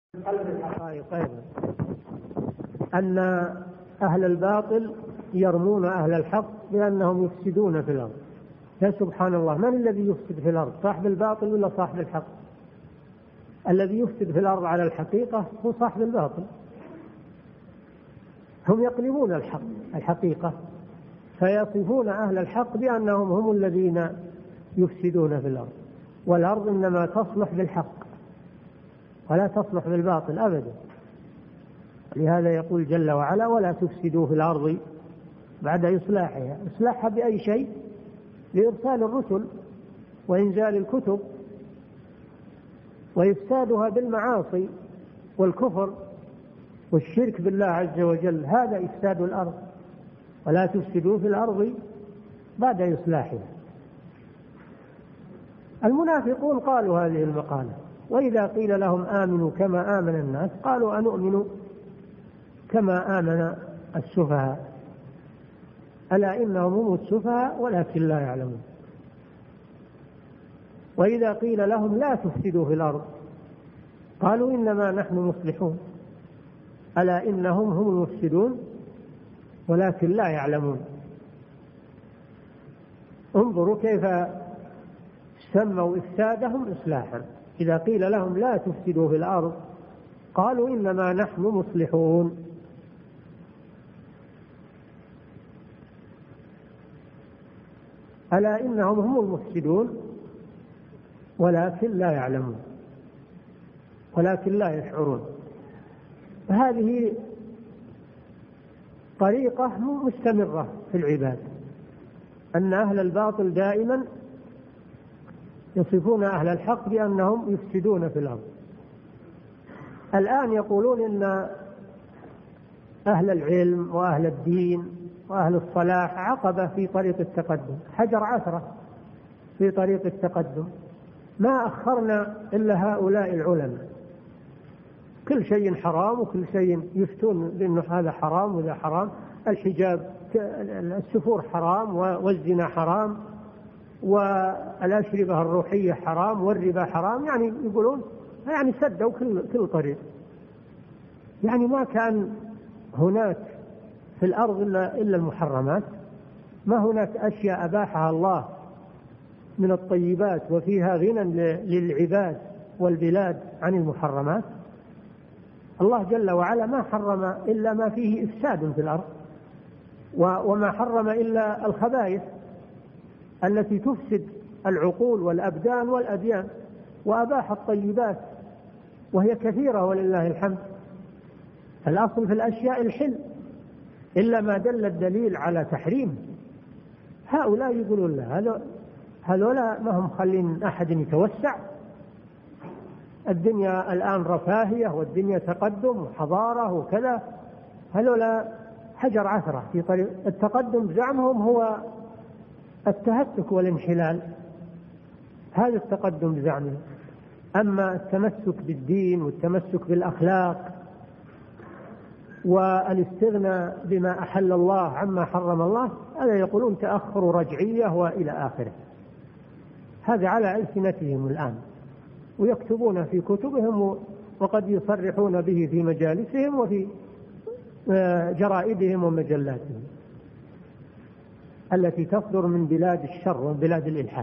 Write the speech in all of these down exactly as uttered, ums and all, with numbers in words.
قلب الحقائق أيضا أن أهل الباطل يرمون أهل الحق بأنهم يفسدون في الأرض. يا سبحان الله، من الذي يفسد في الأرض؟ صاحب الباطل ولا صاحب الحق؟ الذي يفسد في الأرض على الحقيقة هو صاحب الباطل. هم يقلبون الحق الحقيقة فيصفون أهل الحق بأنهم هم الذين يفسدون في الأرض، والأرض إنما تصلح بالحق ولا تصلح بالباطل أبدا. لهذا يقول جل وعلا: ولا تفسدوا في الأرض بعد إصلاحها. إصلاحها بأي شيء؟ لإرسال الرسل وإنزال الكتب، وإفسادها بالمعاصي والكفر والشرك بالله عز وجل، هذا إفساد الأرض. ولا تفسدوا في الأرض بعد إصلاحها. المنافقون قالوا هذه المقالة، وإذا قيل لهم آمنوا كما آمن الناس قالوا أنؤمن كما آمن السفهاء. ألا إنهم هم السفهاء ولكن لا يعلمون. وإذا قيل لهم لا تفسدوا في الأرض قالوا إنما نحن مصلحون. ألا إنهم هم المفسدون ولكن لا يعلمون. انظروا كيف سموا إفسادهم إصلاحا. إذا قيل لهم لا تفسدوا في الأرض قالوا إنما نحن مصلحون. ألا إنهم هم المفسدون ولكن لا يعلمون، ولكن لا يشعرون. هذه طريقة مستمرة في العباد، أن أهل الباطل دائما يصفون أهل الحق بأنهم يفسدون في الأرض. الآن يقولون إن أهل العلم وأهل الدين وأهل الصلاح عقبة في طريق التقدم، حجر عثرة في طريق التقدم. ما أخرنا إلا هؤلاء العلماء. كل شيء حرام وكل شيء يفتون بأنه هذا حرام وذا حرام. الحجاب، السفور حرام، والزنا حرام، والأشربة الروحية حرام، والربا حرام. يعني يقولون يعني سدوا كل كل طريق. يعني ما كان هناك في الأرض إلا إلا المحرمات. ما هناك أشياء أباحها الله من الطيبات وفيها غنى للعباد والبلاد عن المحرمات. الله جل وعلا ما حرم إلا ما فيه إفساد في الأرض، وما حرم إلا الخبائث التي تفسد العقول والأبدان والأديان، وأباح الطيبات وهي كثيرة ولله الحمد. الأصل في الأشياء الحل إلا ما دل الدليل على تحريم. هؤلاء يقولون لا، هذولا ما هم خلين أحد يتوسع. الدنيا الآن رفاهية والدنيا تقدم وحضارة وكذا. هذولا حجر عثرة في طريق التقدم. زعمهم هو التهتك والانحلال، هذا التقدم بزعمهم. أما التمسك بالدين والتمسك بالأخلاق والاستغناء بما أحل الله عما حرم الله، هذا يقولون تأخر رجعية وإلى آخره. هذا على ألسنتهم الآن، ويكتبون في كتبهم، وقد يصرحون به في مجالسهم وفي جرائدهم ومجلاتهم التي تصدر من بلاد الشر وبلاد الإلحاد.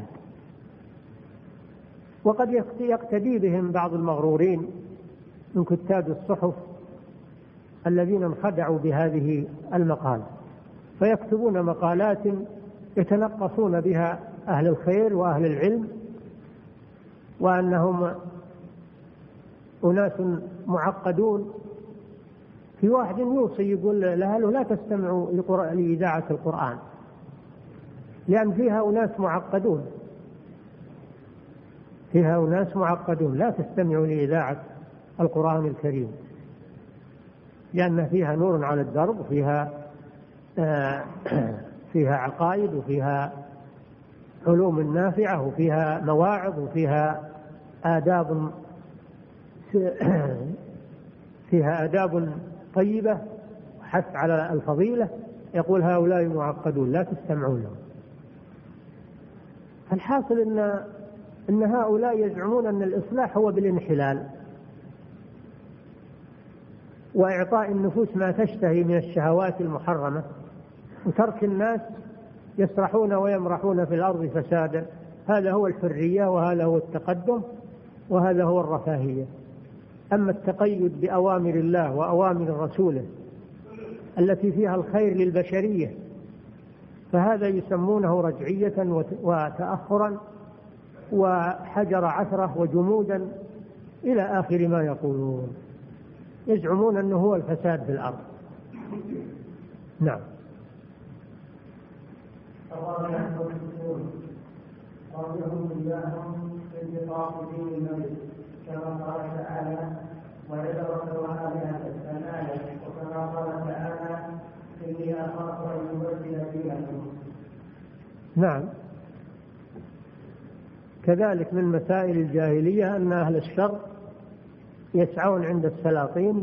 وقد يقتدي بهم بعض المغرورين من كتاب الصحف الذين انخدعوا بهذه المقالة، فيكتبون مقالات يتنقصون بها أهل الخير وأهل العلم، وأنهم أناس معقدون. في واحد يوصي يقول لأهله لا تستمعوا لإذاعة القرآن لأن فيها أناس معقدون، فيها أناس معقدون لا تستمعوا لإذاعة القرآن الكريم، لأن فيها نور على الدرب، وفيها فيها عقائد، وفيها علوم نافعة، وفيها مواعظ، وفيها آداب فيها آداب طيبة وحث على الفضيلة. يقول هؤلاء معقدون لا تستمعون لهم. الحاصل إن إن هؤلاء يزعمون أن الإصلاح هو بالانحلال، وإعطاء النفوس ما تشتهي من الشهوات المحرمة، وترك الناس يسرحون ويمرحون في الأرض فسادا. هذا هو الحرية، وهذا هو التقدم، وهذا هو الرفاهية. أما التقيد بأوامر الله وأوامر رسوله التي فيها الخير للبشرية فهذا يسمونه رجعية وتأخرا وحجر عثرة وجمودا إلى آخر ما يقولون، يزعمون أنه هو الفساد في الأرض. نعم. قولهم إياهم انتقاء دين الملك كما قال تعالى وعبرة وآلهة الآية، وكما قال تعالى إني أخاف أن يبدل دينكم. نعم. كذلك من مسائل الجاهلية أن أهل الشر يسعون عند السلاطين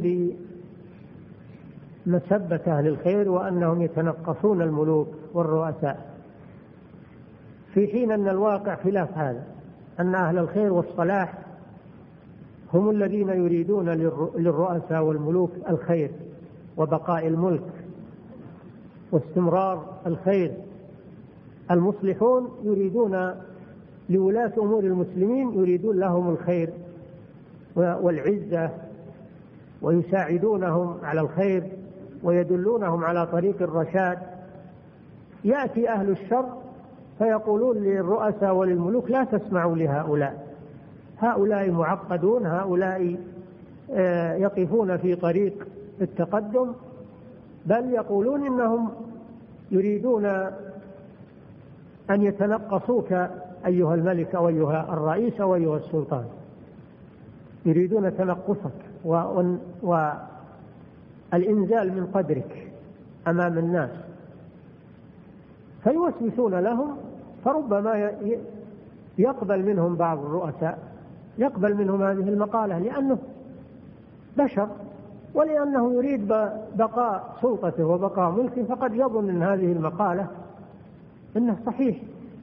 بمسبة أهل الخير وأنهم يتنقصون الملوك والرؤساء، في حين أن الواقع خلاف هذا، أن أهل الخير والصلاح هم الذين يريدون للرؤساء والملوك الخير وبقاء الملك واستمرار الخير. المصلحون يريدون لولاة أمور المسلمين يريدون لهم الخير والعزة، ويساعدونهم على الخير ويدلونهم على طريق الرشاد. يأتي أهل الشر فيقولون للرؤساء وللملوك لا تسمعوا لهؤلاء، هؤلاء معقدون، هؤلاء يقفون في طريق التقدم، بل يقولون إنهم يريدون أن يتنقصوك أيها الملك أو أيها الرئيس أو أيها السلطان، يريدون تنقصك والإنزال من قدرك أمام الناس، فيوسوسون لهم. فربما يقبل منهم بعض الرؤساء يقبل منهم هذه المقالة لأنه بشر، ولأنه يريد بقاء سلطته وبقاء ملكه، فقد يظن أن هذه المقالة إنه صحيح.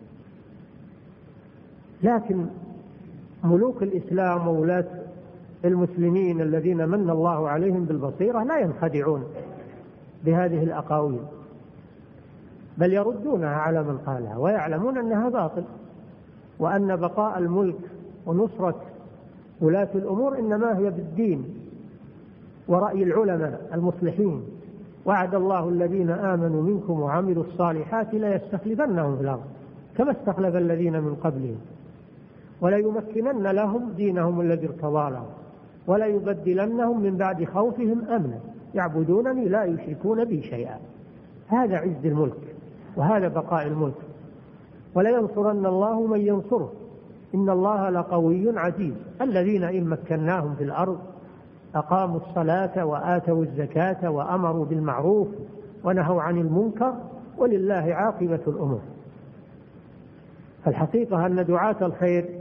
لكن ملوك الإسلام وولاة المسلمين الذين من الله عليهم بالبصيرة لا ينخدعون بهذه الأقاويل، بل يردونها على من قالها ويعلمون أنها باطل، وأن بقاء الملك ونصرة ولاة الأمور إنما هي بالدين ورأي العلماء المصلحين. وعد الله الذين آمنوا منكم وعملوا الصالحات لا يستخلفنهم في الأرض كما استخلف الذين من قبلهم ولا يمكنن لهم دينهم الذي ارتضى لهم ولا يبدلنهم من بعد خوفهم أمنا يعبدونني لا يشركون بي شيئا. هذا عز الملك وهذا بقاء الملك. ولا ينصرن الله من ينصره إن الله لقوي عزيز. الذين إن مكناهم في الأرض أقاموا الصلاة وآتوا الزكاة وأمروا بالمعروف ونهوا عن المنكر ولله عاقبة الأمور. فالحقيقة أن دعاة الخير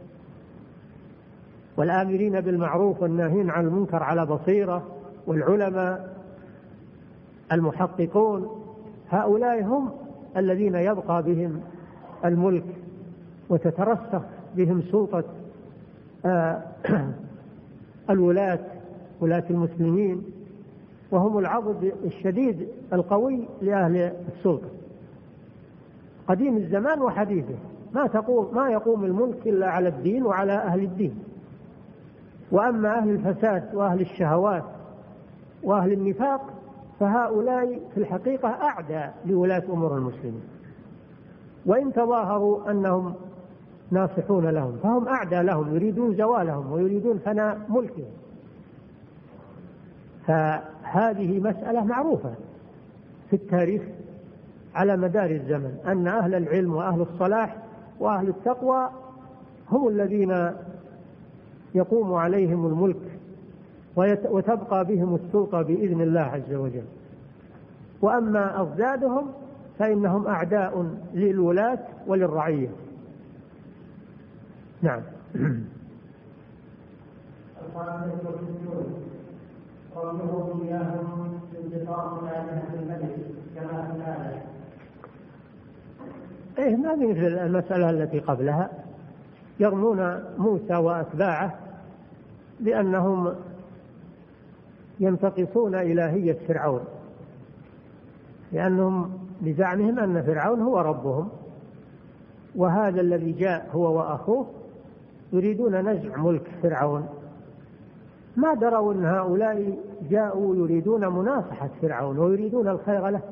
والآمرين بالمعروف والناهين عن المنكر على بصيرة والعلماء المحققون هؤلاء هم الذين يبقى بهم الملك وتترسخ بهم سلطة الولاة ولاة المسلمين، وهم العضد الشديد القوي لأهل السلطة قديم الزمان وحديثه. ما تقوم ما يقوم الملك إلا على الدين وعلى أهل الدين. وأما أهل الفساد وأهل الشهوات وأهل النفاق فهؤلاء في الحقيقة أعداء لولاة أمور المسلمين، وإن تظاهروا أنهم ناصحون لهم فهم أعداء لهم، يريدون زوالهم ويريدون فناء ملكهم. فهذه مسألة معروفة في التاريخ على مدار الزمن أن أهل العلم وأهل الصلاح وأهل التقوى هم الذين يقوم عليهم الملك وتبقى بهم السلطة بإذن الله عز وجل. وأما أضدادهم فإنهم أعداء للولاة وللرعية. نعم. قوله إياهم انتقام آلهة الملك كما في الآية. إيه ما مثل المسألة التي قبلها، يرمون موسى وأتباعه بأنهم ينتقصون إلهية فرعون، لأنهم بزعمهم أن فرعون هو ربهم، وهذا الذي جاء هو وأخوه يريدون نزع ملك فرعون. ما دروا أن هؤلاء جاءوا يريدون مناصحة فرعون ويريدون الخير له،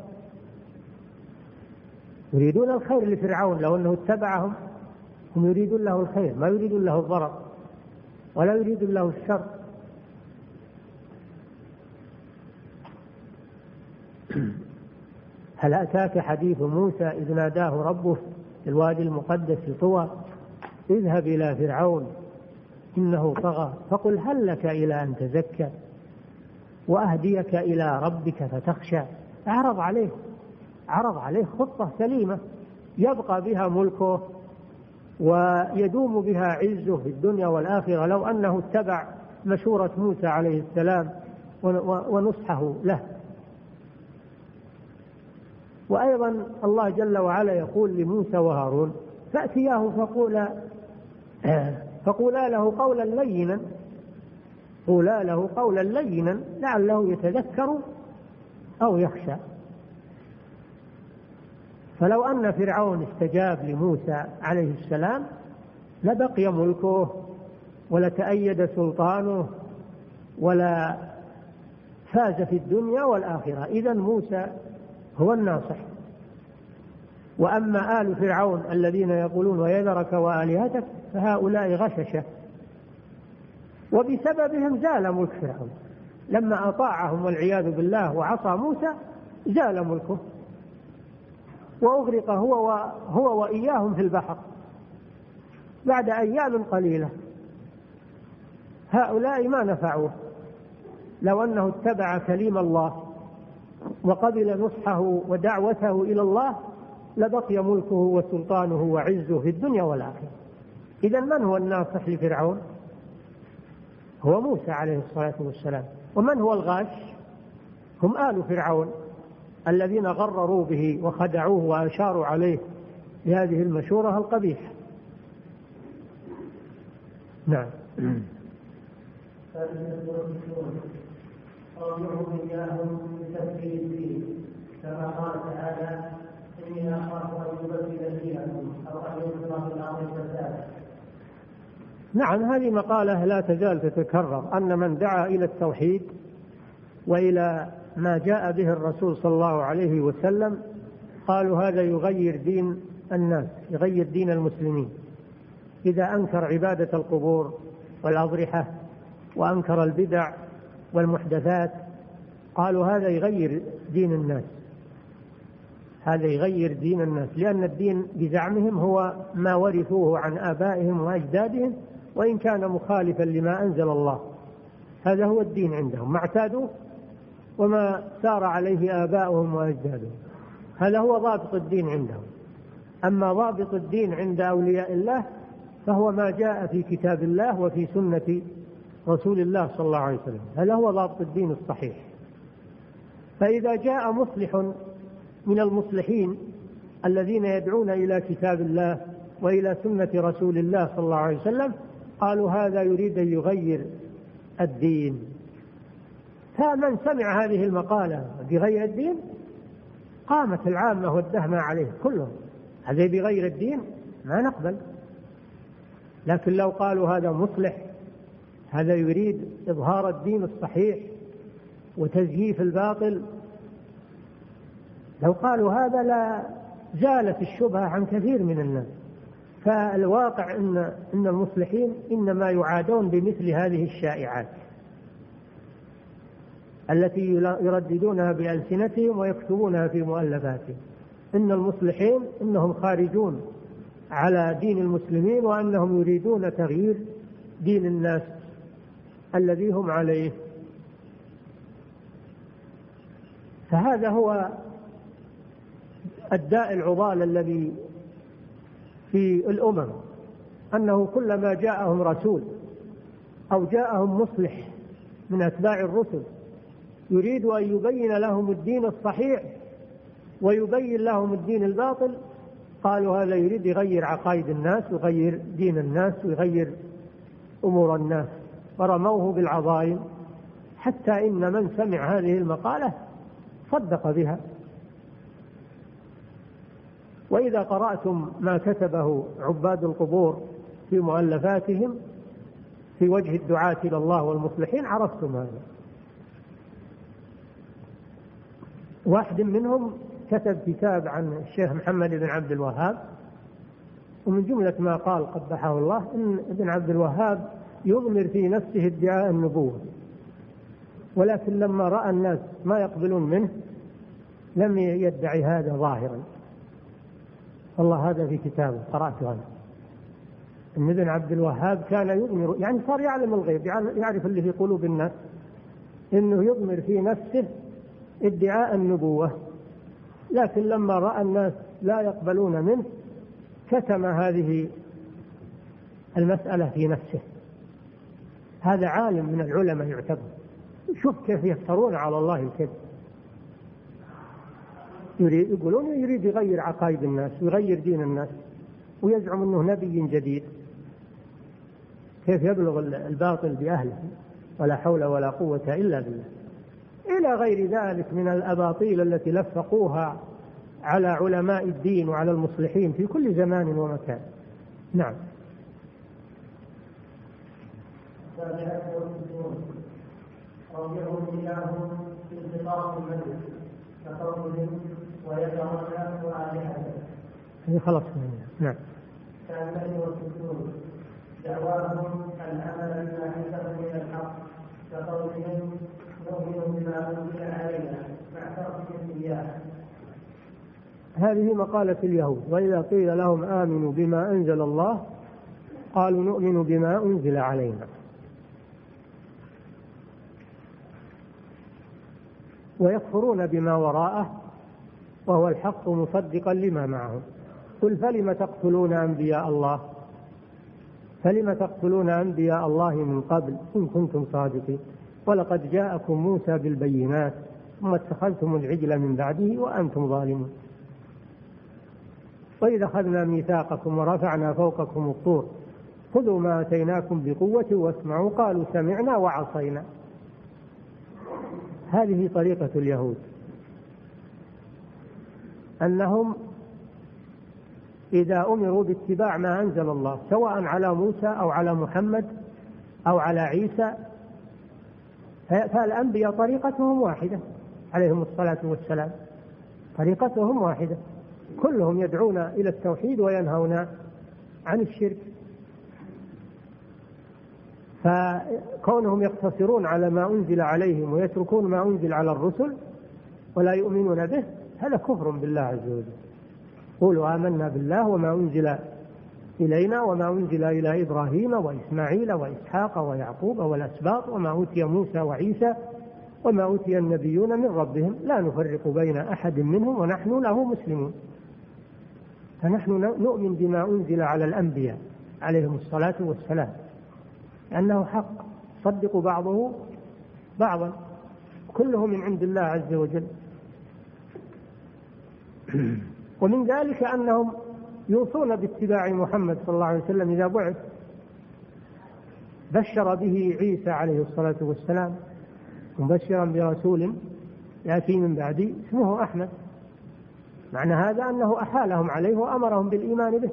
يريدون الخير لفرعون. لو أنه اتبعهم هم يريدون له الخير، ما يريدون له الضرر ولا يريدون له الشر. هل أتاك حديث موسى إذ ناداه ربه في الوادي المقدس طوى اذهب إلى فرعون إنه طغى فقل هل لك إلى أن تزكى وأهديك إلى ربك فتخشى. أعرض عليه عرض عليه خطة سليمة يبقى بها ملكه ويدوم بها عزه في الدنيا والآخرة لو أنه اتبع مشورة موسى عليه السلام ونصحه له. وأيضا الله جل وعلا يقول لموسى وهارون فأتياه فقولا فقولا له قولا لينا قولا له قولا لينا لعله يتذكر أو يخشى. فلو أن فرعون استجاب لموسى عليه السلام لبقي ملكه ولتأيد سلطانه ولا فاز في الدنيا والآخرة. إذن موسى هو الناصح. وأما آل فرعون الذين يقولون ويذرك وآلهتك فهؤلاء غششة، وبسببهم زال ملك فرعون. لما أطاعهم والعياذ بالله وعصى موسى زال ملكه وأغرق هو هو وإياهم في البحر بعد أيام قليلة. هؤلاء ما نفعوه. لو أنه اتبع كليم الله وقبل نصحه ودعوته إلى الله لبقي ملكه وسلطانه وعزه في الدنيا والآخرة. إذن من هو الناصح لفرعون؟ هو موسى عليه الصلاة والسلام. ومن هو الغاش؟ هم آل فرعون الذين غرروا به وخدعوه وأشاروا عليه بهذه المشورة القبيحة. نعم. قومهم إياهم بتفكير الدين كما قال تعالى إني أخاف أن يبدل دينكم أو أن يظهر في الأرض فسادا. نعم، هذه مقالة لا تزال تتكرر، أن من دعا إلى التوحيد وإلى ما جاء به الرسول صلى الله عليه وسلم قالوا هذا يغير دين الناس، يغير دين المسلمين. إذا أنكر عبادة القبور والأضرحة وأنكر البدع والمحدثات قالوا هذا يغير دين الناس، هذا يغير دين الناس، لأن الدين بزعمهم هو ما ورثوه عن آبائهم وأجدادهم وإن كان مخالفا لما أنزل الله. هذا هو الدين عندهم، ما اعتادوا وما سار عليه آباؤهم وأجدادهم. هذا هو ضابط الدين عندهم. أما ضابط الدين عند أولياء الله فهو ما جاء في كتاب الله وفي سنة رسول الله صلى الله عليه وسلم. هذا هو ضابط الدين الصحيح. فإذا جاء مصلح من المصلحين الذين يدعون إلى كتاب الله وإلى سنة رسول الله صلى الله عليه وسلم قالوا هذا يريد أن يغير الدين. فمن سمع هذه المقالة بغير الدين قامت العامة والدهمة عليه كلهم، هذا بغير الدين ما نقبل. لكن لو قالوا هذا مصلح، هذا يريد إظهار الدين الصحيح وتزييف الباطل، لو قالوا هذا لا زالت الشبهة عن كثير من الناس. فالواقع إن, إن المصلحين إنما يعادون بمثل هذه الشائعات التي يرددونها بألسنتهم ويكتبونها في مؤلفاتهم، إن المصلحين إنهم خارجون على دين المسلمين وأنهم يريدون تغيير دين الناس الذي هم عليه. فهذا هو الداء العضال الذي في الأمم، أنه كلما جاءهم رسول أو جاءهم مصلح من أتباع الرسل يريد أن يبين لهم الدين الصحيح ويبين لهم الدين الباطل قالوا هذا يريد يغير عقائد الناس ويغير دين الناس ويغير أمور الناس، فرموه بالعظائم حتى إن من سمع هذه المقالة صدق بها. وإذا قرأتم ما كتبه عباد القبور في مؤلفاتهم في وجه الدعاة إلى الله والمصلحين عرفتم هذا. واحد منهم كتب كتاب عن الشيخ محمد بن عبد الوهاب، ومن جملة ما قال قبحه الله إن ابن عبد الوهاب يضمر في نفسه ادعاء النبوة، ولكن لما رأى الناس ما يقبلون منه لم يدعي هذا ظاهرا. والله هذا في كتابه قرأته أنا، إن ابن عبد الوهاب كان يضمر، يعني صار يعلم الغيب، يعرف اللي في قلوب الناس، إنه يضمر في نفسه ادعاء النبوة، لكن لما رأى الناس لا يقبلون منه كتم هذه المسألة في نفسه. هذا عالم من العلماء يعتبر. شوف كيف يفترون على الله الكذب. يريد يقولون يريد يغير عقائد الناس ويغير دين الناس ويزعم أنه نبي جديد. كيف يبلغ الباطل بأهله؟ ولا حول ولا قوة إلا بالله. إلى غير ذلك من الأباطيل التي لفقوها على علماء الدين وعلى المصلحين في كل زمان ومكان. نعم. رجعوا إلىهم في انتقام الملك كقولهم ويتركنا وآلهته. هذه خلاص. نعم. كالملك والسجود دعواهم الأمل بما عندهم من الحق كقولهم نؤمن بما أنزل علينا مع تركهم إياه. هذه مقالة اليهود. وإذا قيل لهم آمنوا بما أنزل الله قالوا نؤمن بما أنزل علينا. ويكفرون بما وراءه وهو الحق مصدقا لما معهم. قل فلم تقتلون أنبياء الله فلم تقتلون أنبياء الله من قبل إن كنتم صادقين ولقد جاءكم موسى بالبينات ثم اتخذتم العجل من بعده وأنتم ظالمون. وإذا أخذنا ميثاقكم ورفعنا فوقكم الطور خذوا ما آتيناكم بقوة واسمعوا قالوا سمعنا وعصينا. هذه طريقة اليهود، أنهم إذا أمروا باتباع ما أنزل الله سواء على موسى أو على محمد أو على عيسى، فالأنبياء طريقتهم واحدة عليهم الصلاة والسلام، طريقتهم واحدة، كلهم يدعون إلى التوحيد وينهون عن الشرك. فكونهم يقتصرون على ما أنزل عليهم ويتركون ما أنزل على الرسل ولا يؤمنون به هذا كفر بالله عز وجل. قولوا آمنا بالله وما أنزل إلينا وما أنزل إلى إبراهيم وإسماعيل وإسحاق ويعقوب والأسباط وما أوتي موسى وعيسى وما أوتي النبيون من ربهم لا نفرق بين أحد منهم ونحن له مسلمون. فنحن نؤمن بما أنزل على الأنبياء عليهم الصلاة والسلام لأنه حق صدق بعضه بعضا كله من عند الله عز وجل. ومن ذلك أنهم يوصون باتباع محمد صلى الله عليه وسلم إذا بعث. بشر به عيسى عليه الصلاة والسلام مبشرا برسول يأتي من بعدي اسمه أحمد. معنى هذا أنه أحالهم عليه وأمرهم بالإيمان به.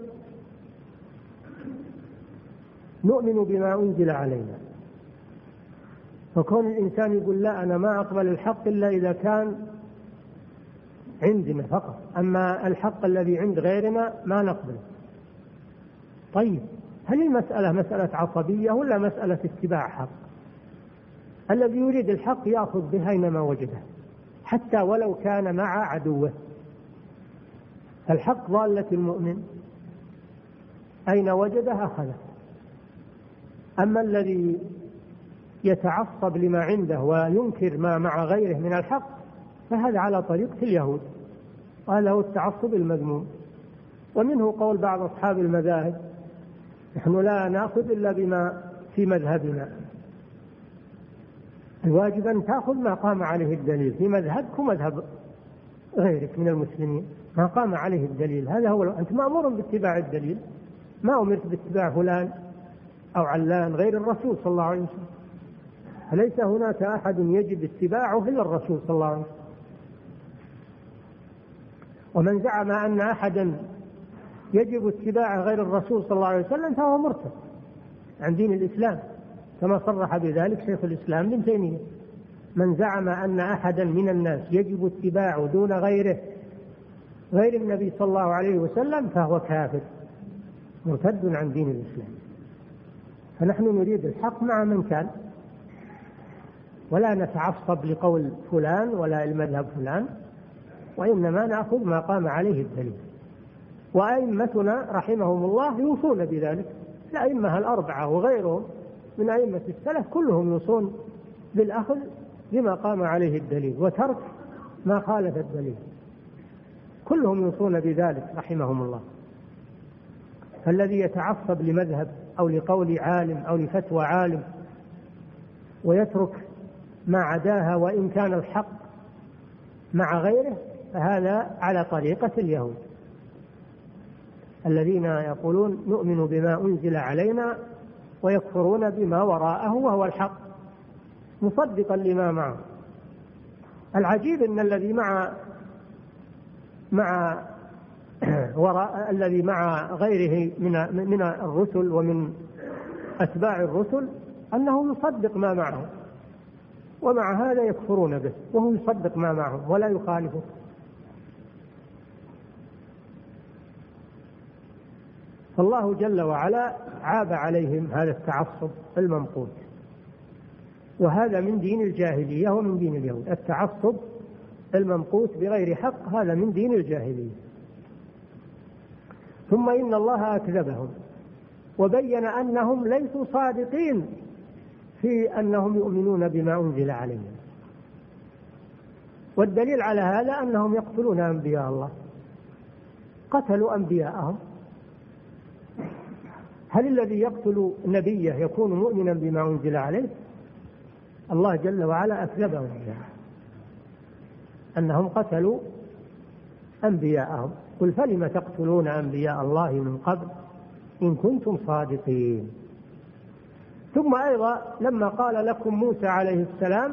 نؤمن بما أنزل علينا. فكون الإنسان يقول لا أنا ما أقبل الحق إلا إذا كان عندنا فقط، أما الحق الذي عند غيرنا ما نقبله. طيب هل المسألة مسألة عصبية ولا مسألة اتباع حق؟ الذي يريد الحق يأخذ به أينما وجده حتى ولو كان مع عدوه. الحق ضالة المؤمن أين وجده أخذه. أما الذي يتعصب لما عنده وينكر ما مع غيره من الحق فهذا على طريقة اليهود، وهذا هو التعصب المذموم. ومنه قول بعض أصحاب المذاهب نحن لا نأخذ إلا بما في مذهبنا. الواجب أن تأخذ ما قام عليه الدليل في مذهبك ومذهب غيرك من المسلمين، ما قام عليه الدليل هذا هو. أنت مأمور باتباع الدليل، ما أمرت باتباع فلان أو علان غير الرسول صلى الله عليه وسلم. فليس هناك أحد يجب اتباعه إلا الرسول صلى الله عليه وسلم. ومن زعم أن أحدا يجب اتباع غير الرسول صلى الله عليه وسلم فهو مرتد عن دين الإسلام، كما صرح بذلك شيخ الإسلام ابن تيمية. من زعم أن أحدا من الناس يجب اتباعه دون غيره غير النبي صلى الله عليه وسلم فهو كافر مرتد عن دين الإسلام. فنحن نريد الحق مع من كان، ولا نتعصب لقول فلان ولا المذهب فلان، وإنما نأخذ ما قام عليه الدليل. وأئمتنا رحمهم الله يوصون بذلك، الأئمة الأربعة وغيرهم من أئمة السلف كلهم يوصون بالأخذ بما قام عليه الدليل وترك ما خالف الدليل، كلهم يوصون بذلك رحمهم الله. فالذي يتعصب لمذهب أو لقول عالم أو لفتوى عالم ويترك ما عداها وإن كان الحق مع غيره فهذا على طريقة اليهود الذين يقولون نؤمن بما أنزل علينا ويكفرون بما وراءه وهو الحق مصدقا لما معه. العجيب أن الذي مع مع وراء الذي مع غيره من من الرسل ومن أتباع الرسل أنه يصدق ما معه، ومع هذا يكفرون به وهو يصدق ما معه ولا يخالفه. فالله جل وعلا عاب عليهم هذا التعصب الممقوت، وهذا من دين الجاهلية ومن دين اليهود. التعصب الممقوت بغير حق هذا من دين الجاهلية. ثم إن الله أكذبهم وبين أنهم ليسوا صادقين في أنهم يؤمنون بما أنزل عليهم، والدليل على هذا أنهم يقتلون أنبياء الله، قتلوا أنبياءهم. هل الذي يقتل نبيه يكون مؤمنا بما أنزل عليه؟ الله جل وعلا أكذبهم أنهم قتلوا أنبياءهم. قل فلم تقتلون أنبياء الله من قبل إن كنتم صادقين. ثم أيضا لما قال لكم موسى عليه السلام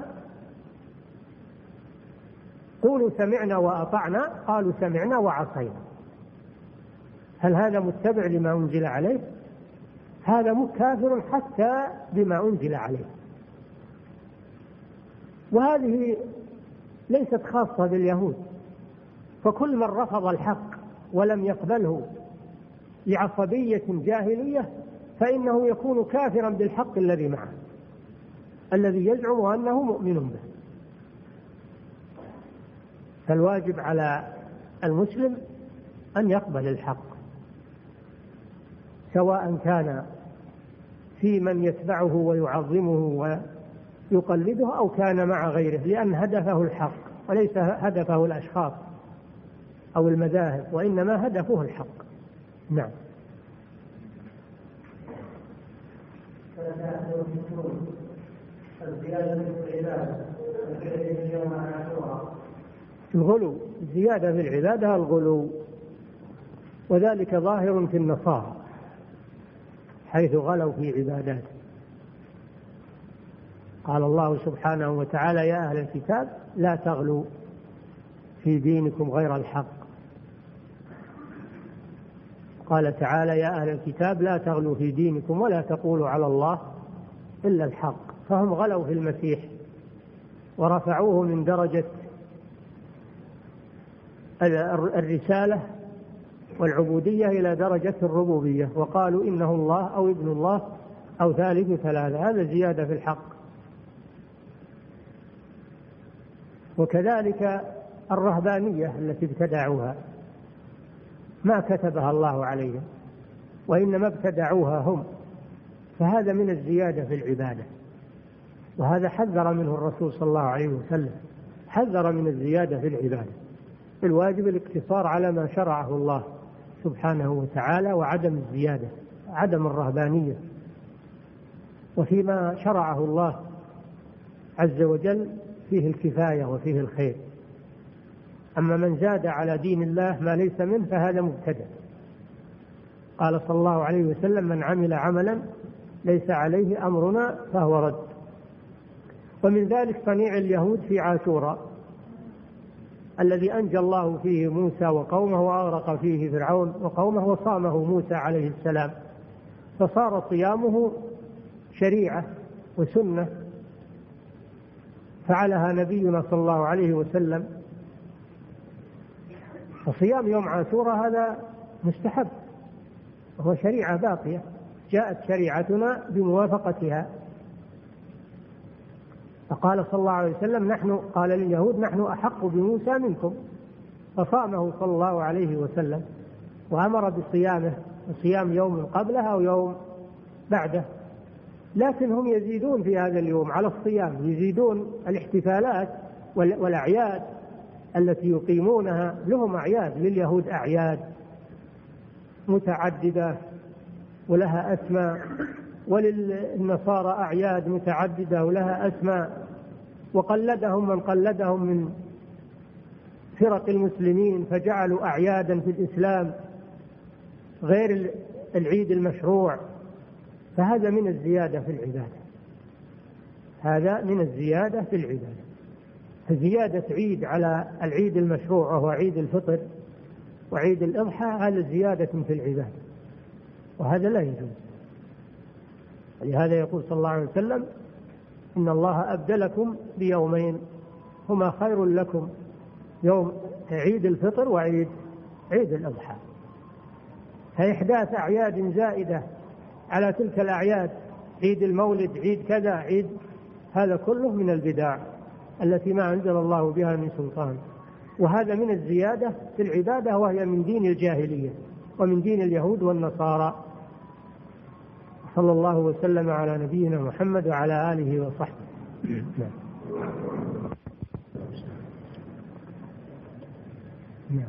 قولوا سمعنا وأطعنا قالوا سمعنا وعصينا، هل هذا متبع لما أنزل عليه؟ هذا مكافر حتى بما أنزل عليه. وهذه ليست خاصة باليهود، فكل من رفض الحق ولم يقبله لعصبية جاهلية فإنه يكون كافرا بالحق الذي معه الذي يزعم أنه مؤمن به. فالواجب على المسلم أن يقبل الحق، سواء كان في من يتبعه ويعظمه ويقلده أو كان مع غيره، لأن هدفه الحق وليس هدفه الأشخاص أو المذاهب، وإنما هدفه الحق. نعم. الغلو، الزيادة في العبادة الغلو، وذلك ظاهر في النصارى حيث غلوا في عبادات. قال الله سبحانه وتعالى يا أهل الكتاب لا تغلوا في دينكم غير الحق. قال تعالى يا أهل الكتاب لا تغلوا في دينكم ولا تقولوا على الله إلا الحق. فهم غلوا في المسيح ورفعوه من درجة الرسالة والعبودية إلى درجة الربوبية، وقالوا إنه الله أو ابن الله أو ثالث ثلاثة. هذا زيادة في الحق. وكذلك الرهبانية التي ابتدعوها ما كتبها الله عليهم وإنما ابتدعوها هم، فهذا من الزيادة في العبادة، وهذا حذر منه الرسول صلى الله عليه وسلم، حذر من الزيادة في العبادة. الواجب الاقتصار على ما شرعه الله سبحانه وتعالى وعدم الزيادة، عدم الرهبانية، وفيما شرعه الله عز وجل فيه الكفاية وفيه الخير. أما من زاد على دين الله ما ليس منه فهذا مبتدع. قال صلى الله عليه وسلم من عمل عملا ليس عليه أمرنا فهو رد. ومن ذلك صنيع اليهود في عاشوراء الذي أنجى الله فيه موسى وقومه وأغرق فيه فرعون وقومه وصامه موسى عليه السلام، فصار صيامه شريعة وسنة فعلها نبينا صلى الله عليه وسلم. فصيام يوم عاشوراء هذا مستحب وهو شريعة باقية جاءت شريعتنا بموافقتها. فقال صلى الله عليه وسلم نحن قال لليهود نحن أحق بموسى منكم، فصامه صلى الله عليه وسلم وأمر بصيامه صيام يوم قبله أو يوم بعده. لكن هم يزيدون في هذا اليوم على الصيام، يزيدون الاحتفالات والأعياد التي يقيمونها. لهم أعياد لليهود أعياد متعددة ولها أسماء، وللنصارى أعياد متعددة ولها أسماء، وقلدهم من قلدهم من فرق المسلمين فجعلوا أعيادا في الإسلام غير العيد المشروع. فهذا من الزيادة في العبادة، هذا من الزيادة في العبادة. فزيادة عيد على العيد المشروع وهو عيد الفطر وعيد الأضحى هذا زيادة في العبادة، وهذا لا يجوز. لهذا يقول صلى الله عليه وسلم إن الله أبدلكم بيومين هما خير لكم، يوم عيد الفطر وعيد عيد الأضحى. فإحداث أعياد زائدة على تلك الأعياد، عيد المولد عيد كذا عيد، هذا كله من البدع التي ما أنزل الله بها من سلطان، وهذا من الزيادة في العبادة وهي من دين الجاهلية ومن دين اليهود والنصارى. صلى الله وسلم على نبينا محمد وعلى آله وصحبه. نعم. نعم.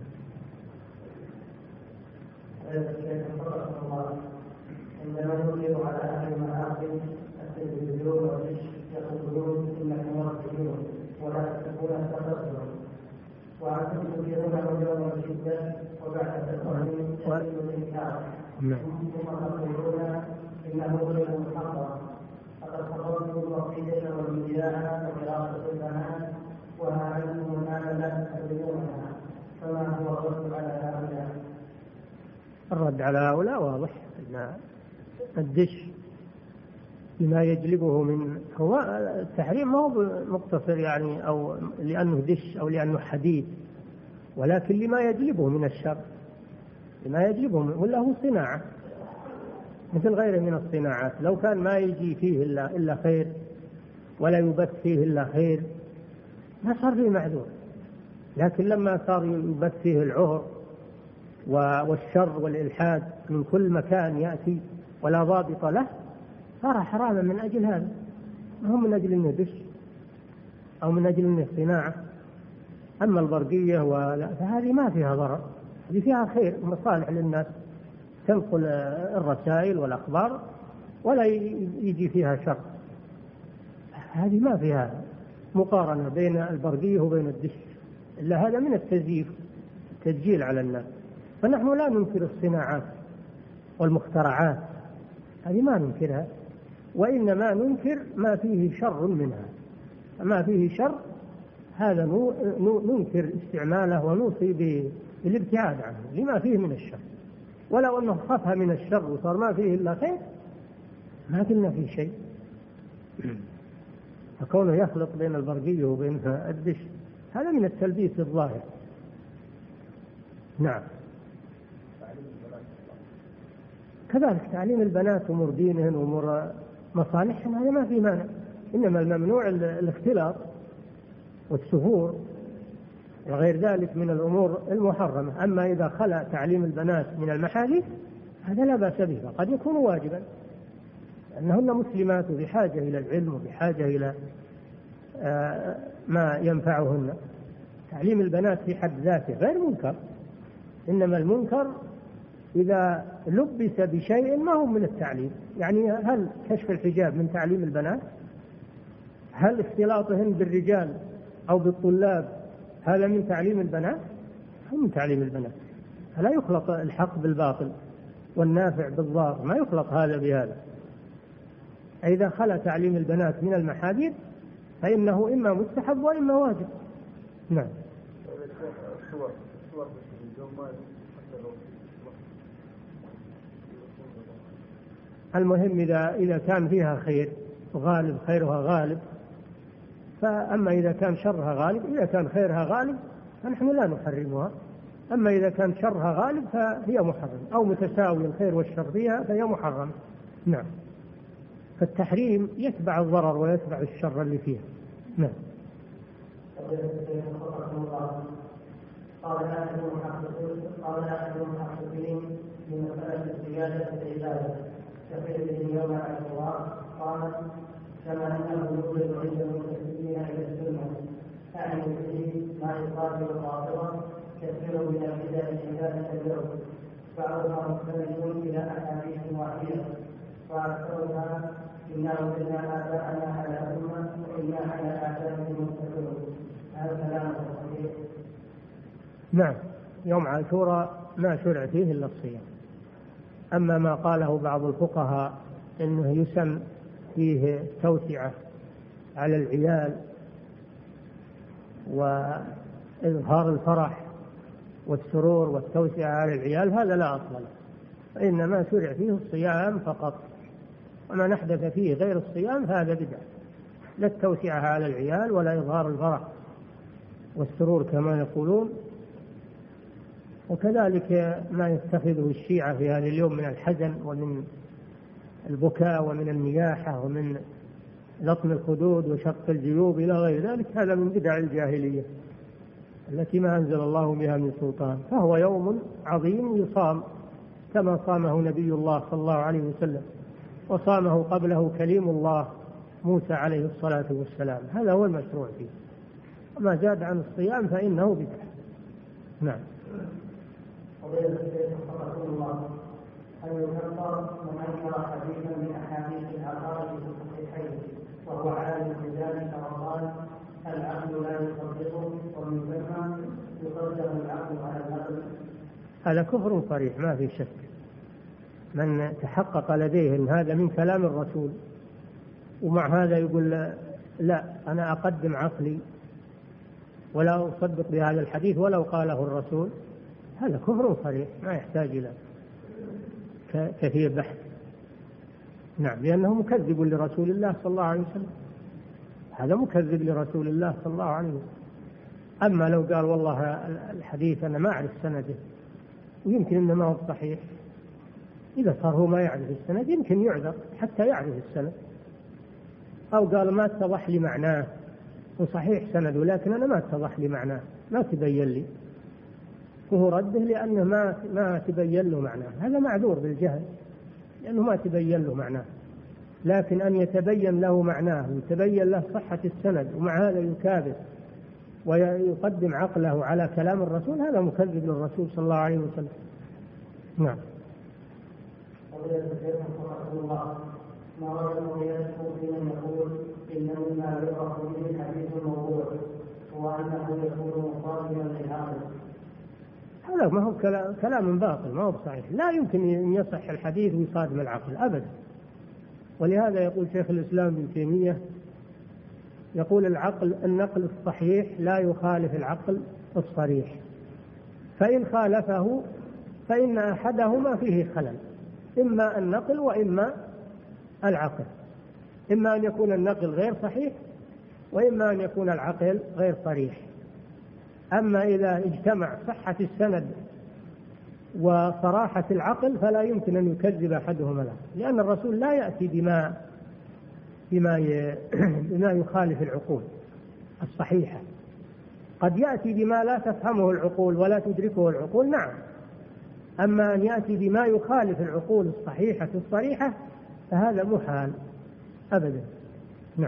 عندما نقول على أهل المآخذ التلفزيون والدش يقولون إنكم مرتدون ولا تتقون التقدم وأنتم تنكرونه يوم الشدة وبعد التقدم يقول الإنكار ثم تقولون إنه غير محرم. فقد حرمتم الوصية والمياه وقراءة البنات وها أنتم الآن لا تستخدمونها، فما هو الرد على هؤلاء؟ الرد على هؤلاء واضح، أن الدش لما يجلبه من هو التحريم ما هو مقتصر يعني أو لأنه دش أو لأنه حديد، ولكن لما يجلبه من الشر، لما يجلبه من ولا هو صناعة مثل غيره من الصناعات. لو كان ما يجي فيه إلا, إلا خير ولا يبث فيه إلا خير ما صار فيه معذور، لكن لما صار يبث فيه العهر والشر والإلحاد من كل مكان يأتي ولا ضابط له صار حراما من أجل هذا، ما هو من أجل أنه دش أو من أجل أنه صناعة. أما البرقية فهذه ما فيها ضرر، هذه فيها خير ومصالح للناس، تنقل الرسائل والأخبار ولا يجي فيها شر، هذه ما فيها مقارنة بين البرقية وبين الدش، إلا هذا من التزييف التسجيل على الناس. فنحن لا ننكر الصناعات والمخترعات، هذه ما ننكرها، وإنما ننكر ما فيه شر منها. ما فيه شر هذا ننكر استعماله ونوصي بالابتعاد عنه لما فيه من الشر. ولو أنه خفها من الشر وصار ما فيه إلا خير ما قلنا فيه شيء. فكونه يخلط بين البرقية وبين الدش هذا من التلبيس الظاهر. نعم. كذلك تعليم البنات أمور دينهن وأمور مصالحهن هذا ما في مانع، إنما الممنوع الاختلاط والسفور وغير ذلك من الأمور المحرمة. أما إذا خلا تعليم البنات من المحارم هذا لا بأس به، قد يكون واجبا أنهن مسلمات بحاجة إلى العلم وبحاجة إلى ما ينفعهن. تعليم البنات في حد ذاته غير منكر، إنما المنكر إذا لبس بشيء ما هو من التعليم. يعني هل كشف الحجاب من تعليم البنات؟ هل اختلاطهن بالرجال أو بالطلاب هذا من تعليم البنات؟ هو من تعليم البنات. فلا يخلط الحق بالباطل والنافع بالضار، ما يخلط هذا بهذا. إذا خلا تعليم البنات من المحاذير فإنه إما مستحب وإما واجب. نعم. المهم إذا إذا كان فيها خير غالب، خيرها غالب، فأما إذا كان شرها غالب، إذا كان خيرها غالب فنحن لا نحرمها، أما إذا كان شرها غالب فهي محرم، أو متساوي الخير والشر فيها فهي محرم. نعم. فالتحريم يتبع الضرر ويتبع الشر اللي فيها. نعم. قال لا أحد المحققين قال لا أحد المحققين من مسألة الزيادة في العبادة كفعله يوم العاشوراء قال كما أنه يوجد عند المتسلمين إلى السنة أعني به ما يقابل الخاطرة كثير من البدع العبادة اليوم بعضها مستند إلى أحاديث واحدة وأكثرها إنا وجدنا آباءنا على أمة وإنا على آثارهم مقتدون. هذا كلام صحيح. نعم. يوم عاشوراء ما شرع فيه إلا الصيام. أما ما قاله بعض الفقهاء إنه يسن فيه توسعة على العيال وإظهار الفرح والسرور والتوسعة على العيال، هذا لا أصل له، فإنما شرع فيه الصيام فقط، وما نحدث فيه غير الصيام فهذا بدعة، لا التوسعة على العيال ولا إظهار الفرح والسرور كما يقولون. وكذلك ما يتخذه الشيعة في هذا اليوم من الحزن ومن البكاء ومن النياحة ومن لطم الخدود وشق الجيوب إلى غير ذلك، هذا من بدع الجاهلية التي ما أنزل الله بها من سلطان. فهو يوم عظيم يصام كما صامه نبي الله صلى الله عليه وسلم، وصامه قبله كليم الله موسى عليه الصلاة والسلام، هذا هو المشروع فيه، وما زاد عن الصيام فإنه بدعة. نعم. قضية الشيخ رحمه الله أن يكفر من أنكر حديثا من أحاديث الآثار في الصحيحين وهو عالم بذلك وقال العقل لا يصدقه ومن ثم يقدم العقل على النقل. هذا كفر صريح ما في شك. من تحقق لديه أن هذا من كلام الرسول ومع هذا يقول لا أنا أقدم عقلي ولا أصدق بهذا الحديث ولو قاله الرسول، هذا كفر صريح ما يحتاج إلى كثير بحث. نعم. لأنه مكذب لرسول الله صلى الله عليه وسلم، هذا مكذب لرسول الله صلى الله عليه وسلم. أما لو قال والله الحديث أنا ما أعرف سنده ويمكن إنه ما هو صحيح، إذا صار هو ما يعرف السند يمكن يعذر حتى يعرف السند، أو قال ما اتضح لي معناه وصحيح سنده لكن أنا ما اتضح لي معناه ما تبين لي، وهو رده لأنه ما ما تبين له معناه، هذا معذور بالجهل لأنه ما تبين له معناه. لكن أن يتبين له معناه ويتبين له صحة السند ومع هذا يكابر ويقدم عقله على كلام الرسول، هذا مكذب للرسول صلى الله عليه وسلم. نعم. ما رأيه يذكر في من يقول إنه ما يعرف به الحديث الموضوع وأنه يكون مصادما للعقل؟ هذا ما هو كلام باطل ما هو صحيح، لا يمكن أن يصح الحديث ويصادم العقل أبدا. ولهذا يقول شيخ الإسلام ابن تيمية يقول العقل النقل الصحيح لا يخالف العقل الصريح، فإن خالفه فإن أحدهما فيه خلل، إما النقل وإما العقل، إما أن يكون النقل غير صحيح وإما أن يكون العقل غير صريح. أما إذا اجتمع صحة السند وصراحة العقل فلا يمكن أن يكذب أحدهما له، لأن الرسول لا يأتي بما بما بما يخالف العقول الصحيحة، قد يأتي بما لا تفهمه العقول ولا تدركه العقول، نعم، أما أن يأتي بما يخالف العقول الصحيحة الصريحة فهذا محال أبدا. نعم.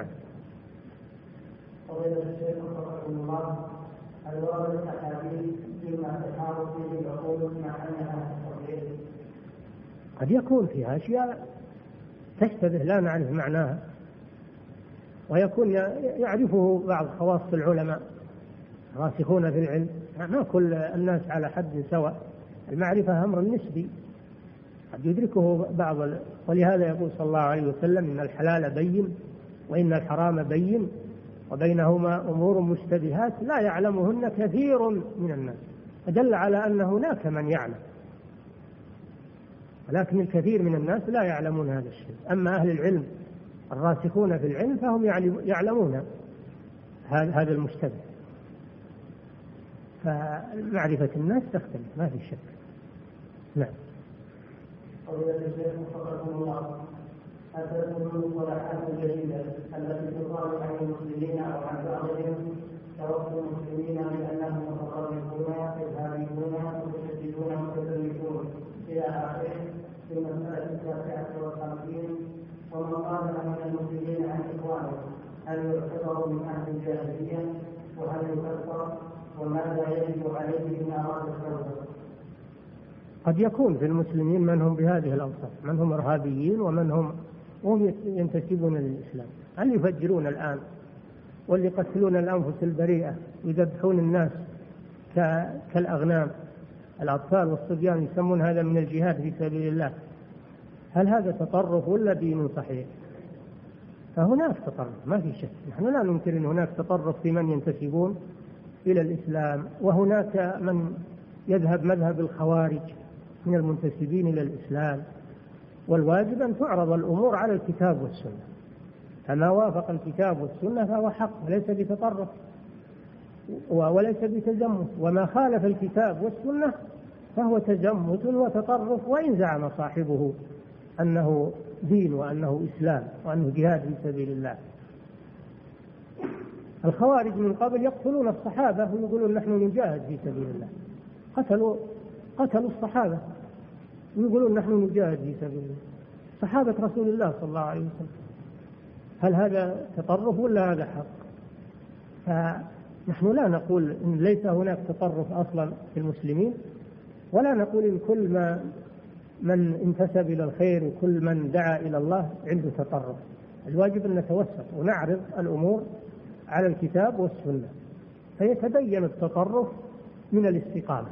قضية الشيخ رحمه الله هل ورد الأحاديث بما تحار فيه العقول مع أنها صحيح؟ قد يكون فيها أشياء تشتبه لا نعرف معناها، ويكون يعرفه بعض خواص العلماء راسخون في العلم، ما كل الناس على حد سواء، المعرفة أمر نسبي قد يدركه بعض. ولهذا يقول صلى الله عليه وسلم إن الحلال بين وإن الحرام بين وبينهما أمور مشتبهات لا يعلمهن كثير من الناس، فدل على أن هناك من يعلم، ولكن الكثير من الناس لا يعلمون هذا الشيء. أما أهل العلم الراسخون في العلم فهم يعلمون هذا المشتبه، فمعرفة الناس تختلف ما في شك. نعم. قضية الشيخ وفقكم الله، هل تكون المصطلحات الجديدة التي تقال عن المسلمين أو عن بعضهم توصف المسلمين بأنهم متطرفون إرهابيون متشددون متزمتون إلى آخره في المسألة التاسعة والخمسين، ومن قال من المسلمين عن إخوانه هل يعتبر من أهل الجاهلية وهل يكفر وماذا يجب عليه إن أراد التوبة؟ قد يكون في المسلمين من هم بهذه الأوصاف، من هم إرهابيين ومن هم وهم ينتسبون للإسلام، هل يفجرون الآن واللي يقتلون الأنفس البريئة ويذبحون الناس كالأغنام، الأطفال والصبيان يسمون هذا من الجهاد في سبيل الله. هل هذا تطرف ولا دين صحيح؟ فهناك تطرف ما في شك، نحن لا ننكر أن هناك تطرف في من ينتسبون إلى الإسلام، وهناك من يذهب مذهب الخوارج من المنتسبين إلى الإسلام، والواجب أن تعرض الأمور على الكتاب والسنة، فما وافق الكتاب والسنة فهو حق وليس بتطرف وليس بتزمت، وما خالف الكتاب والسنة فهو تزمت وتطرف، وإن زعم صاحبه أنه دين وأنه إسلام وأنه جهاد في سبيل الله. الخوارج من قبل يقتلون الصحابة ويقولون نحن نجاهد في سبيل الله، قتلوا قتلوا الصحابة ويقولون نحن نجاهد في سبيل الله، صحابة رسول الله صلى الله عليه وسلم. هل هذا تطرف ولا هذا حق؟ فنحن لا نقول إن ليس هناك تطرف أصلا في المسلمين، ولا نقول إن كل ما من انتسب إلى الخير وكل من دعا إلى الله عنده تطرف. الواجب أن نتوسط ونعرض الأمور على الكتاب والسنة فيتبين التطرف من الاستقامة،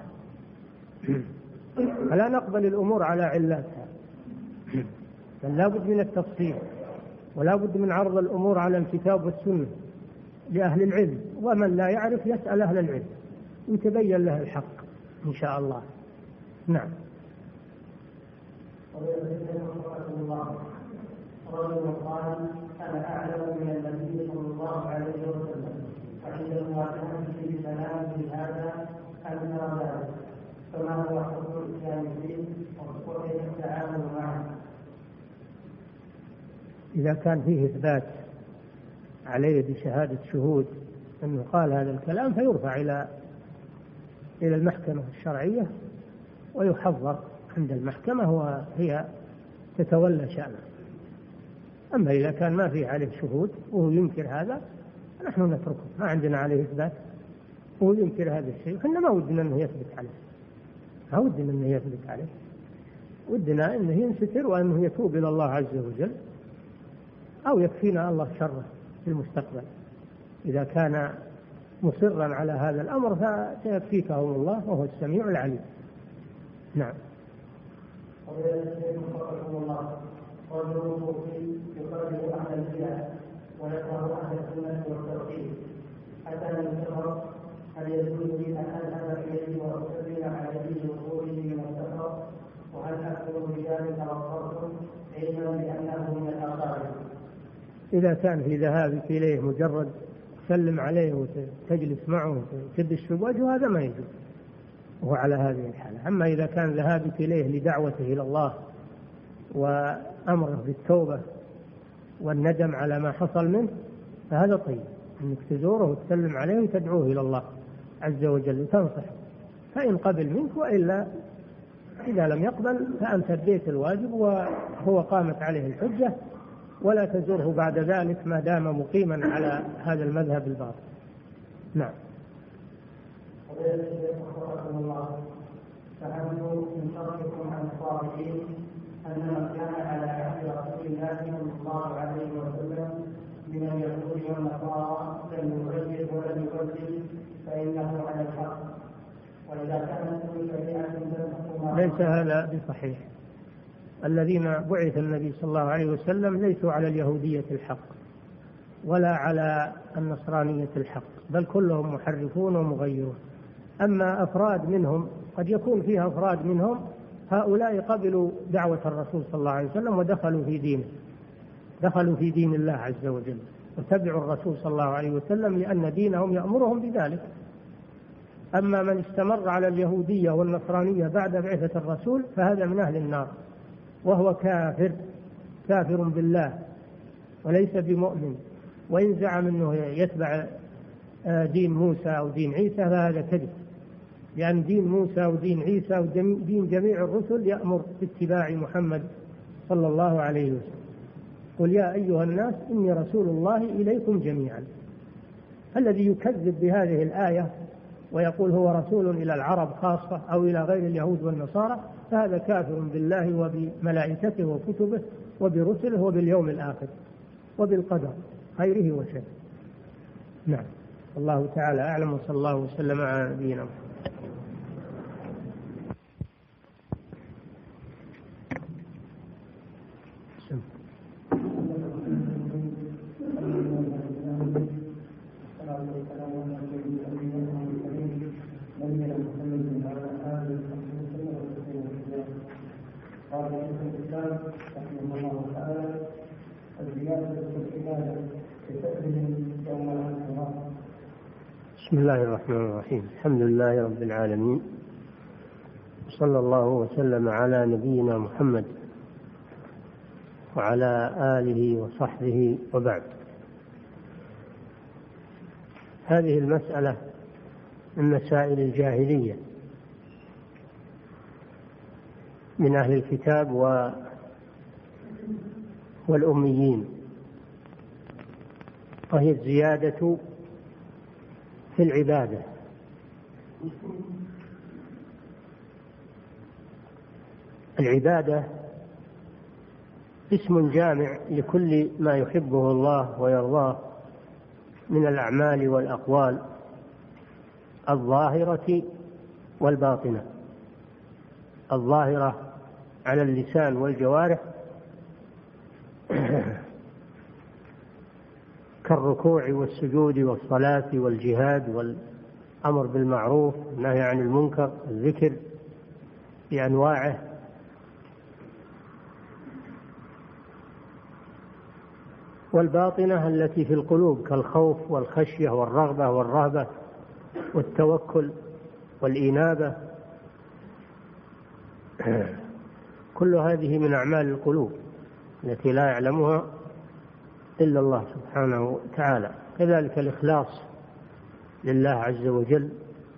فلا نقبل الأمور على علاتها، بل لا بد من التفصيل ولا بد من عرض الأمور على الكتاب والسنة لأهل العلم، ومن لا يعرف يسأل أهل العلم ويتبين له الحق إن شاء الله. نعم. رجل قال أنا أعلم من النبي صلى الله عليه وسلم وعند المواجهة في سلام بهذا أن ذلك، فما هو حكم الإسلام فيه وكيف التعامل معه؟ إذا كان فيه إثبات عليه بشهادة شهود أنه قال هذا الكلام فيرفع إلى إلى المحكمة الشرعية ويحضر عند المحكمة وهي تتولى شأنه. أما إذا كان ما فيه عليه شهود وهو ينكر هذا نحن نتركه، ما عندنا عليه إثبات وهو ينكر هذا الشيء، إحنا ما ودنا أنه يثبت عليه، ما ودنا أنه يثبت عليه، ودنا أنه ينستر وأنه يتوب إلى الله عز وجل، أو يكفينا الله شره في المستقبل. إذا كان مصرا على هذا الأمر فسيكفيكهم الله وهو السميع العليم. نعم. رجل صوفي يقرب أهل البدع ويكره أهل السنة والتوحيد حتى ينتظر، هل يجوز لي أن أذهب إليه وأسلم على يديه وصوله من السفر؟ وهل أكون بذلك أوصرتم علما بأنه من الأقارب؟ إذا كان في ذهابك إليه مجرد تسلم عليه وتجلس معه وتدش في وجهه هذا ما يجوز، وهو على هذه الحالة. أما إذا كان ذهابك إليه لدعوته إلى الله وأمره بالتوبة والندم على ما حصل منه فهذا طيب، أنك تزوره وتسلم عليه وتدعوه إلى الله عز وجل وتنصحه، فإن قبل منك، وإلا إذا لم يقبل فأنت أديت الواجب وهو قامت عليه الحجة، ولا تزوره بعد ذلك ما دام مقيما على هذا المذهب الباطل. نعم. فهمت من شرحكم عن الصالحين أن من كان على عهد رسول الله صلى الله عليه وسلم من اليهود والنصارى لم يغير ولم يبدل فإنه على الحق، وإذا كانت كل شريعة ليس هذا بصحيح. الذين بعث النبي صلى الله عليه وسلم ليسوا على اليهودية الحق، ولا على النصرانية الحق، بل كلهم محرفون ومغيرون. أما أفراد منهم قد يكون فيها أفراد منهم هؤلاء قبلوا دعوة الرسول صلى الله عليه وسلم ودخلوا في دينه، دخلوا في دين الله عز وجل وتبعوا الرسول صلى الله عليه وسلم لأن دينهم يأمرهم بذلك. أما من استمر على اليهودية والنصرانية بعد بعثة الرسول فهذا من أهل النار، وهو كافر كافر بالله وليس بمؤمن، وإن زعم أنه يتبع دين موسى أو دين عيسى فهذا كذب، لأن دين موسى ودين عيسى ودين جميع الرسل يأمر باتباع محمد صلى الله عليه وسلم. قل يا أيها الناس إني رسول الله إليكم جميعا. الذي يكذب بهذه الآية ويقول هو رسول إلى العرب خاصة أو إلى غير اليهود والنصارى فهذا كافر بالله وبملائكته وكتبه وبرسله وباليوم الآخر وبالقدر خيره وشره. نعم، الله تعالى أعلم، وصلى الله وسلم على نبينا محمد. بسم الله الرحمن الرحيم. الحمد لله رب العالمين، صلى الله وسلم على نبينا محمد وعلى آله وصحبه وبعد. هذه المسألة من مسائل الجاهلية من أهل الكتاب والأميين، وهي الزيادة في العبادة. العبادة اسم جامع لكل ما يحبه الله ويرضاه من الأعمال والأقوال الظاهرة والباطنة. الظاهرة على اللسان والجوارح كالركوع والسجود والصلاة والجهاد والأمر بالمعروف والنهي عن المنكر، الذكر بأنواعه، والباطنة التي في القلوب كالخوف والخشية والرغبة والرهبة والتوكل والإنابة. كل هذه من أعمال القلوب التي لا يعلمها إلا الله سبحانه وتعالى. كذلك الإخلاص لله عز وجل.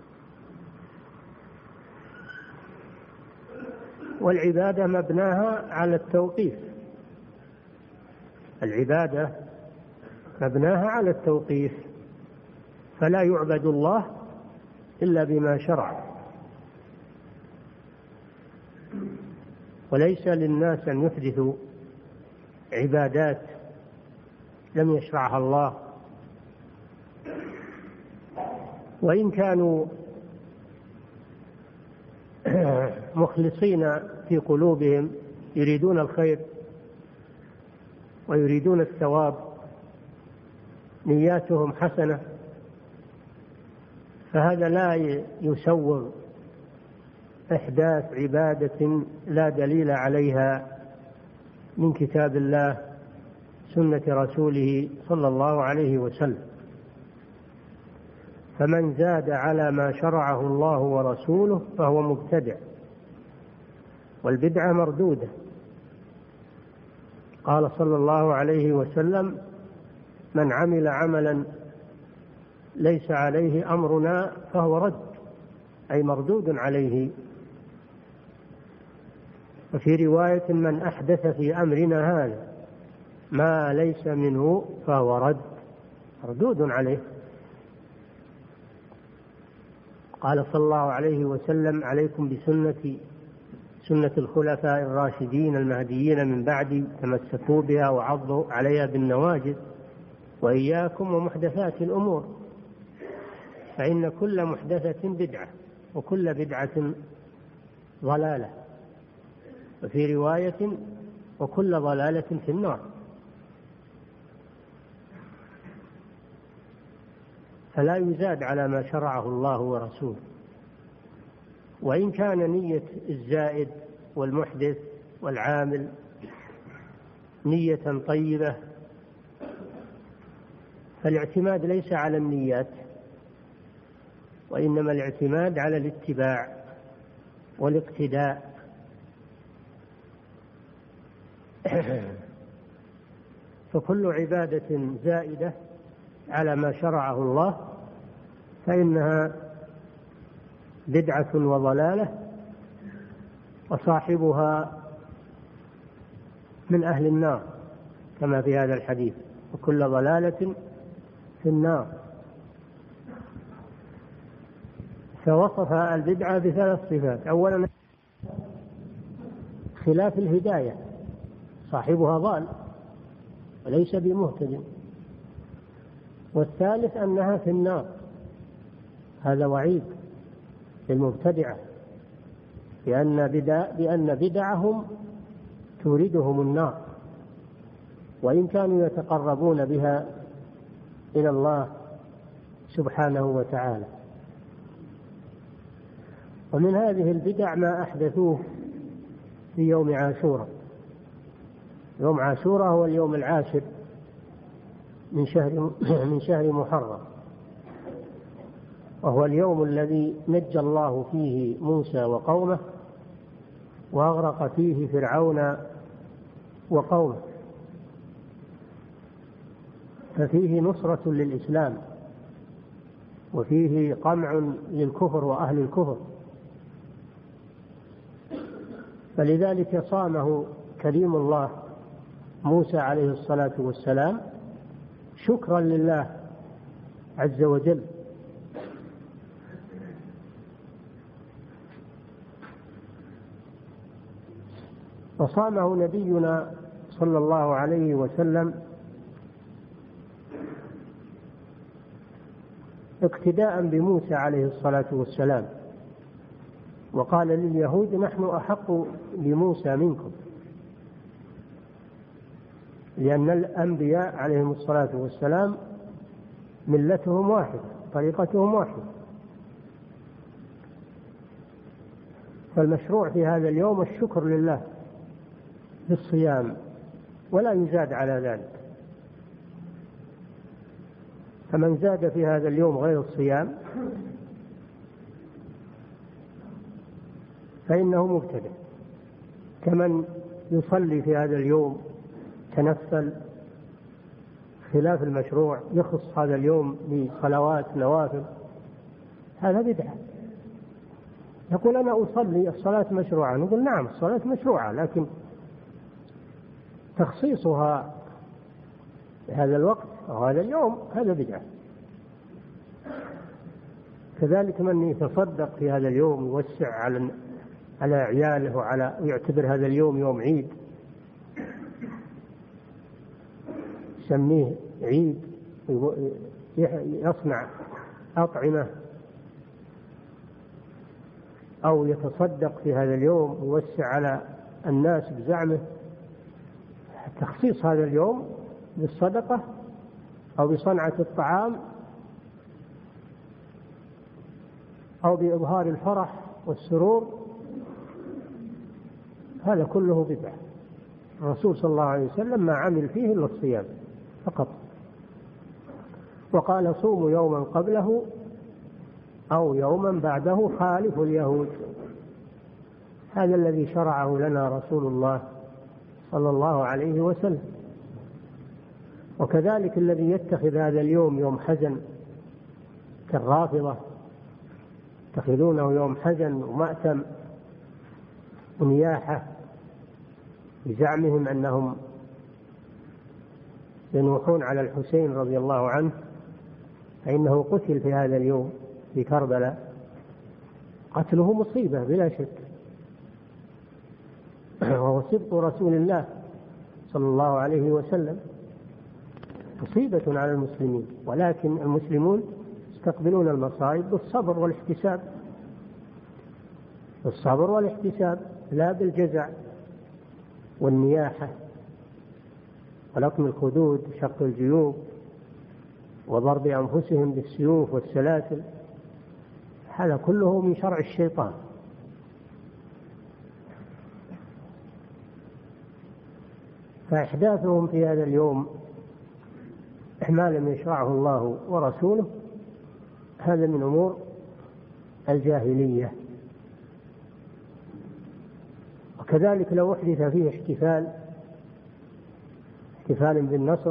والعبادة مبناها على التوقيف، العبادة مبناها على التوقيف، فلا يعبد الله إلا بما شرع، وليس للناس أن يحدثوا عبادات لم يشرعها الله، وإن كانوا مخلصين في قلوبهم يريدون الخير ويريدون الثواب، نياتهم حسنة، فهذا لا يسوغ إحداث عبادة لا دليل عليها من كتاب الله سنة رسوله صلى الله عليه وسلم. فمن زاد على ما شرعه الله ورسوله فهو مبتدع، والبدعة مردودة. قال صلى الله عليه وسلم: من عمل عملا ليس عليه أمرنا فهو رد، أي مردود عليه. وفي رواية: من أحدث في أمرنا هذا ما ليس منه فهو رد، مردود عليه. قال صلى الله عليه وسلم: عليكم بسنتي سنة الخلفاء الراشدين المهديين من بعدي، تمسكوا بها وعضوا عليها بالنواجذ، وإياكم ومحدثات الأمور، فإن كل محدثة بدعة وكل بدعة ضلالة، وفي رواية: وكل ضلالة في النار. فلا يزاد على ما شرعه الله ورسوله. وإن كان نية الزائد والمحدث والعامل نية طيبة فالاعتماد ليس على النيات، وإنما الاعتماد على الاتباع والاقتداء. فكل عبادة زائدة على ما شرعه الله فإنها بدعة وضلالة، وصاحبها من أهل النار كما في هذا الحديث، وكل ضلالة في النار. فوصف البدعة بثلاث صفات: أولا خلاف الهداية، صاحبها ضال وليس بمهتد. والثالث أنها في النار، هذا وعيد للمبتدعة، لأن بدع بأن بدعهم توردهم النار، وإن كانوا يتقربون بها إلى الله سبحانه وتعالى. ومن هذه البدع ما أحدثوه في يوم عاشوراء. يوم عاشوراء هو اليوم العاشر من شهر من شهر محرم، وهو اليوم الذي نجى الله فيه موسى وقومه وأغرق فيه فرعون وقومه، ففيه نصرة للإسلام وفيه قمع للكفر وأهل الكفر، فلذلك صامه كريم الله موسى عليه الصلاة والسلام شكرا لله عز وجل. وصامه نبينا صلى الله عليه وسلم اقتداء بموسى عليه الصلاة والسلام، وقال لليهود: نحن أحق بموسى منكم، لأن الأنبياء عليهم الصلاة والسلام ملتهم واحدة، طريقتهم واحدة. فالمشروع في هذا اليوم الشكر لله بالصيام، ولا يزاد على ذلك. فمن زاد في هذا اليوم غير الصيام فإنه مبتدع، كمن يصلي في هذا اليوم تنفل خلاف المشروع، يخص هذا اليوم بصلوات نوافل، هذا بدعة. يقول: أنا أصلي، الصلاة مشروعة. نقول: نعم، الصلاة مشروعة، لكن تخصيصها بهذا الوقت أو هذا اليوم هذا بدعة. كذلك من يتصدق في هذا اليوم يوسع على على عياله وعلى ويعتبر هذا اليوم يوم عيد، يسميه عيد، يصنع أطعمة أو يتصدق في هذا اليوم يوسع على الناس بزعمه. تخصيص هذا اليوم بالصدقة أو بصنعة الطعام أو بإظهار الفرح والسرور، هذا كله بدعة. الرسول صلى الله عليه وسلم ما عمل فيه إلا الصيام فقط، وقال: صوموا يوما قبله أو يوما بعده خالفوا اليهود. هذا الذي شرعه لنا رسول الله صلى الله عليه وسلم. وكذلك الذي يتخذ هذا اليوم يوم حزن كالرافضة، يتخذونه يوم حزن ومأتم ونياحة بزعمهم أنهم ينوحون على الحسين رضي الله عنه، فإنه قتل في هذا اليوم في كربلاء. قتله مصيبة بلا شك، وهو سبط رسول الله صلى الله عليه وسلم، مصيبة على المسلمين. ولكن المسلمون يستقبلون المصائب بالصبر والاحتساب، بالصبر والاحتساب، لا بالجزع والنياحة ولطم الخدود وشق الجيوب وضرب أنفسهم بالسيوف والسلاسل، هذا كله من شرع الشيطان. فإحداثهم في هذا اليوم ما لم يشرعه الله ورسوله هذا من أمور الجاهلية. وكذلك لو أحدث فيه احتفال احتفال بالنصر،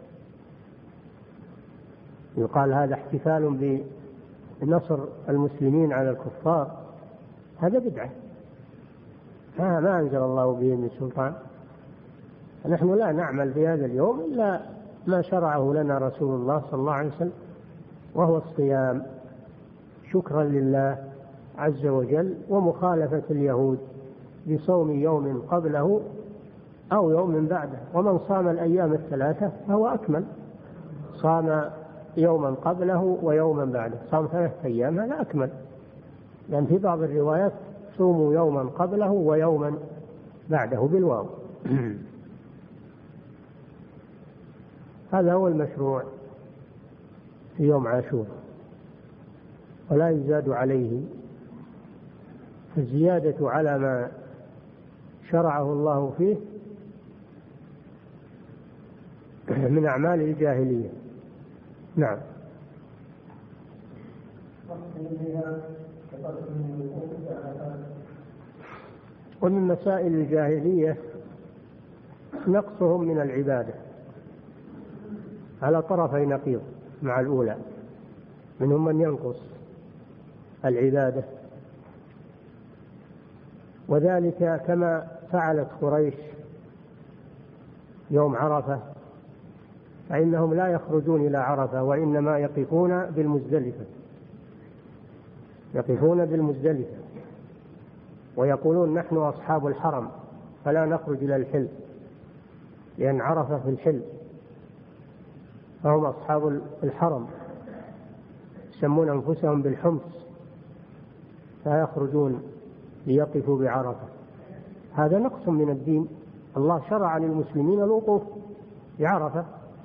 يقال هذا احتفال بنصر المسلمين على الكفار، هذا بدعة ما أنزل الله به من سلطان. نحن لا نعمل في هذا اليوم إلا ما شرعه لنا رسول الله صلى الله عليه وسلم، وهو الصيام شكرا لله عز وجل، ومخالفة اليهود بصوم يوم قبله أو يوم بعده. ومن صام الأيام الثلاثة فهو أكمل، صام يوما قبله ويوما بعده، صام ثلاثة أيام هذا أكمل، لأن في بعض الروايات صوموا يوما قبله ويوما بعده بالواو. هذا هو المشروع في يوم عاشوراء، ولا يزاد عليه. الزيادة على ما شرعه الله فيه من أعمال الجاهلية. نعم. ومن مسائل الجاهلية نقصهم من العبادة على طرفي نقيض مع الأولى، منهم من ينقص العبادة، وذلك كما فعلت قريش يوم عرفة، فإنهم لا يخرجون إلى عرفة وإنما يقفون بالمزدلفة يقفون بالمزدلفة ويقولون نحن أصحاب الحرم فلا نخرج إلى الحل، لأن عرفة في الحل، فهم أصحاب الحرم يسمون أنفسهم بالحمص، لا يخرجون ليقفوا بعرفة. هذا نقص من الدين. الله شرع للمسلمين الوقوف بعرفة،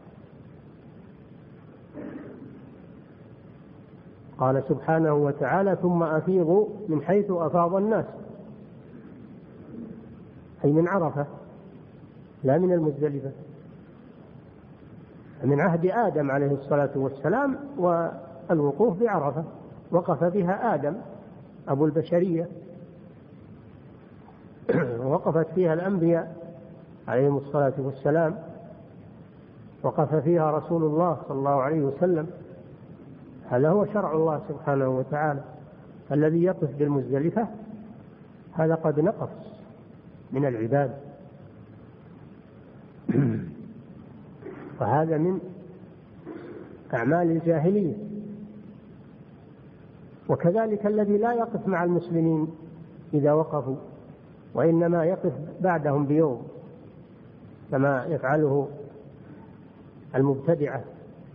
قال سبحانه وتعالى ثم أفيضوا من حيث أفاض الناس، أي من عرفة لا من المزدلفة. من عهد آدم عليه الصلاة والسلام والوقوف بعرفة، وقف بها آدم أبو البشرية، وقفت فيها الأنبياء عليهم الصلاة والسلام، وقف فيها رسول الله صلى الله عليه وسلم. هذا هو شرع الله سبحانه وتعالى. الذي يقف بالمزدلفة هذا قد نقص من العباد، وهذا من أعمال الجاهلية. وكذلك الذي لا يقف مع المسلمين إذا وقفوا، وإنما يقف بعدهم بيوم كما يفعله المبتدعة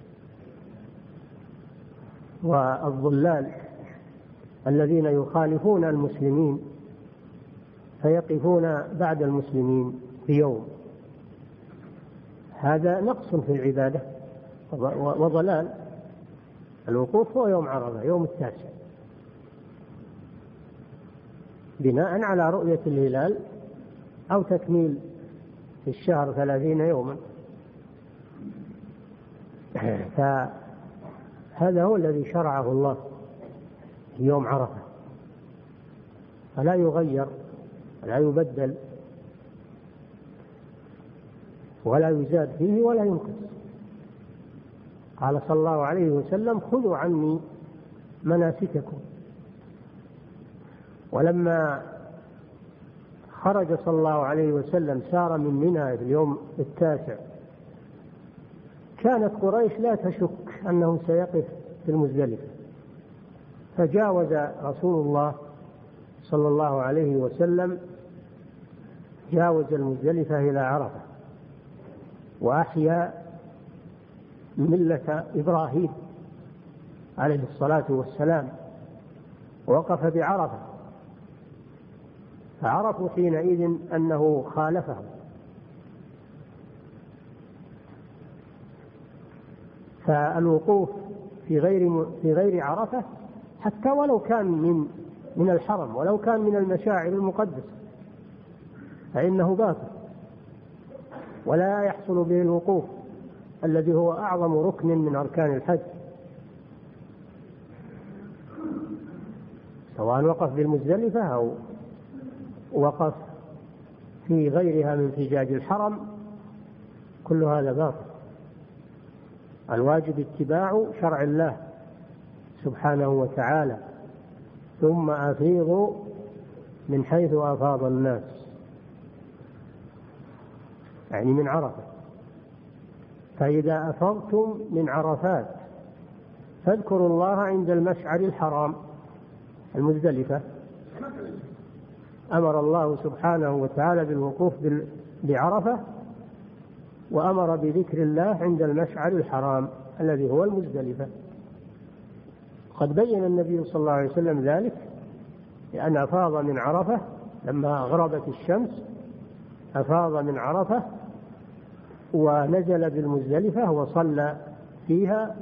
والضلال الذين يخالفون المسلمين فيقفون بعد المسلمين بيوم، هذا نقص في العبادة وضلال. الوقوف هو يوم عرفة، يوم التاسع، بناء على رؤية الهلال أو تكميل في الشهر ثلاثين يوما. فهذا هو الذي شرعه الله يوم عرفة، فلا يغير ولا يبدل ولا يزاد فيه ولا ينقص. قال صلى الله عليه وسلم خذوا عني مناسككم. ولما خرج صلى الله عليه وسلم سار من منى في اليوم التاسع، كانت قريش لا تشك أنه سيقف في المزدلفة، فجاوز رسول الله صلى الله عليه وسلم جاوز المزدلفة إلى عرفة، وأحيا ملة إبراهيم عليه الصلاة والسلام، ووقف بعرفة، فعرفوا حينئذ أنه خالفهم. فالوقوف في غير في غير عرفة حتى ولو كان من من الحرم ولو كان من المشاعر المقدسة فإنه باطل، ولا يحصل به الوقوف الذي هو أعظم ركن من أركان الحج، سواء وقف بالمزدلفة أو وقف في غيرها من فجاج الحرم، كل هذا باطل. الواجب اتباع شرع الله سبحانه وتعالى، ثم أفيضوا من حيث أفاض الناس، يعني من عرفة. فإذا أفضتم من عرفات فاذكروا الله عند المشعر الحرام المزدلفة. أمر الله سبحانه وتعالى بالوقوف بعرفة، وأمر بذكر الله عند المشعر الحرام الذي هو المزدلفة. قد بين النبي صلى الله عليه وسلم ذلك، لأن أفاض من عرفة لما غربت الشمس، أفاض من عرفة ونزل بالمزدلفة وصلى فيها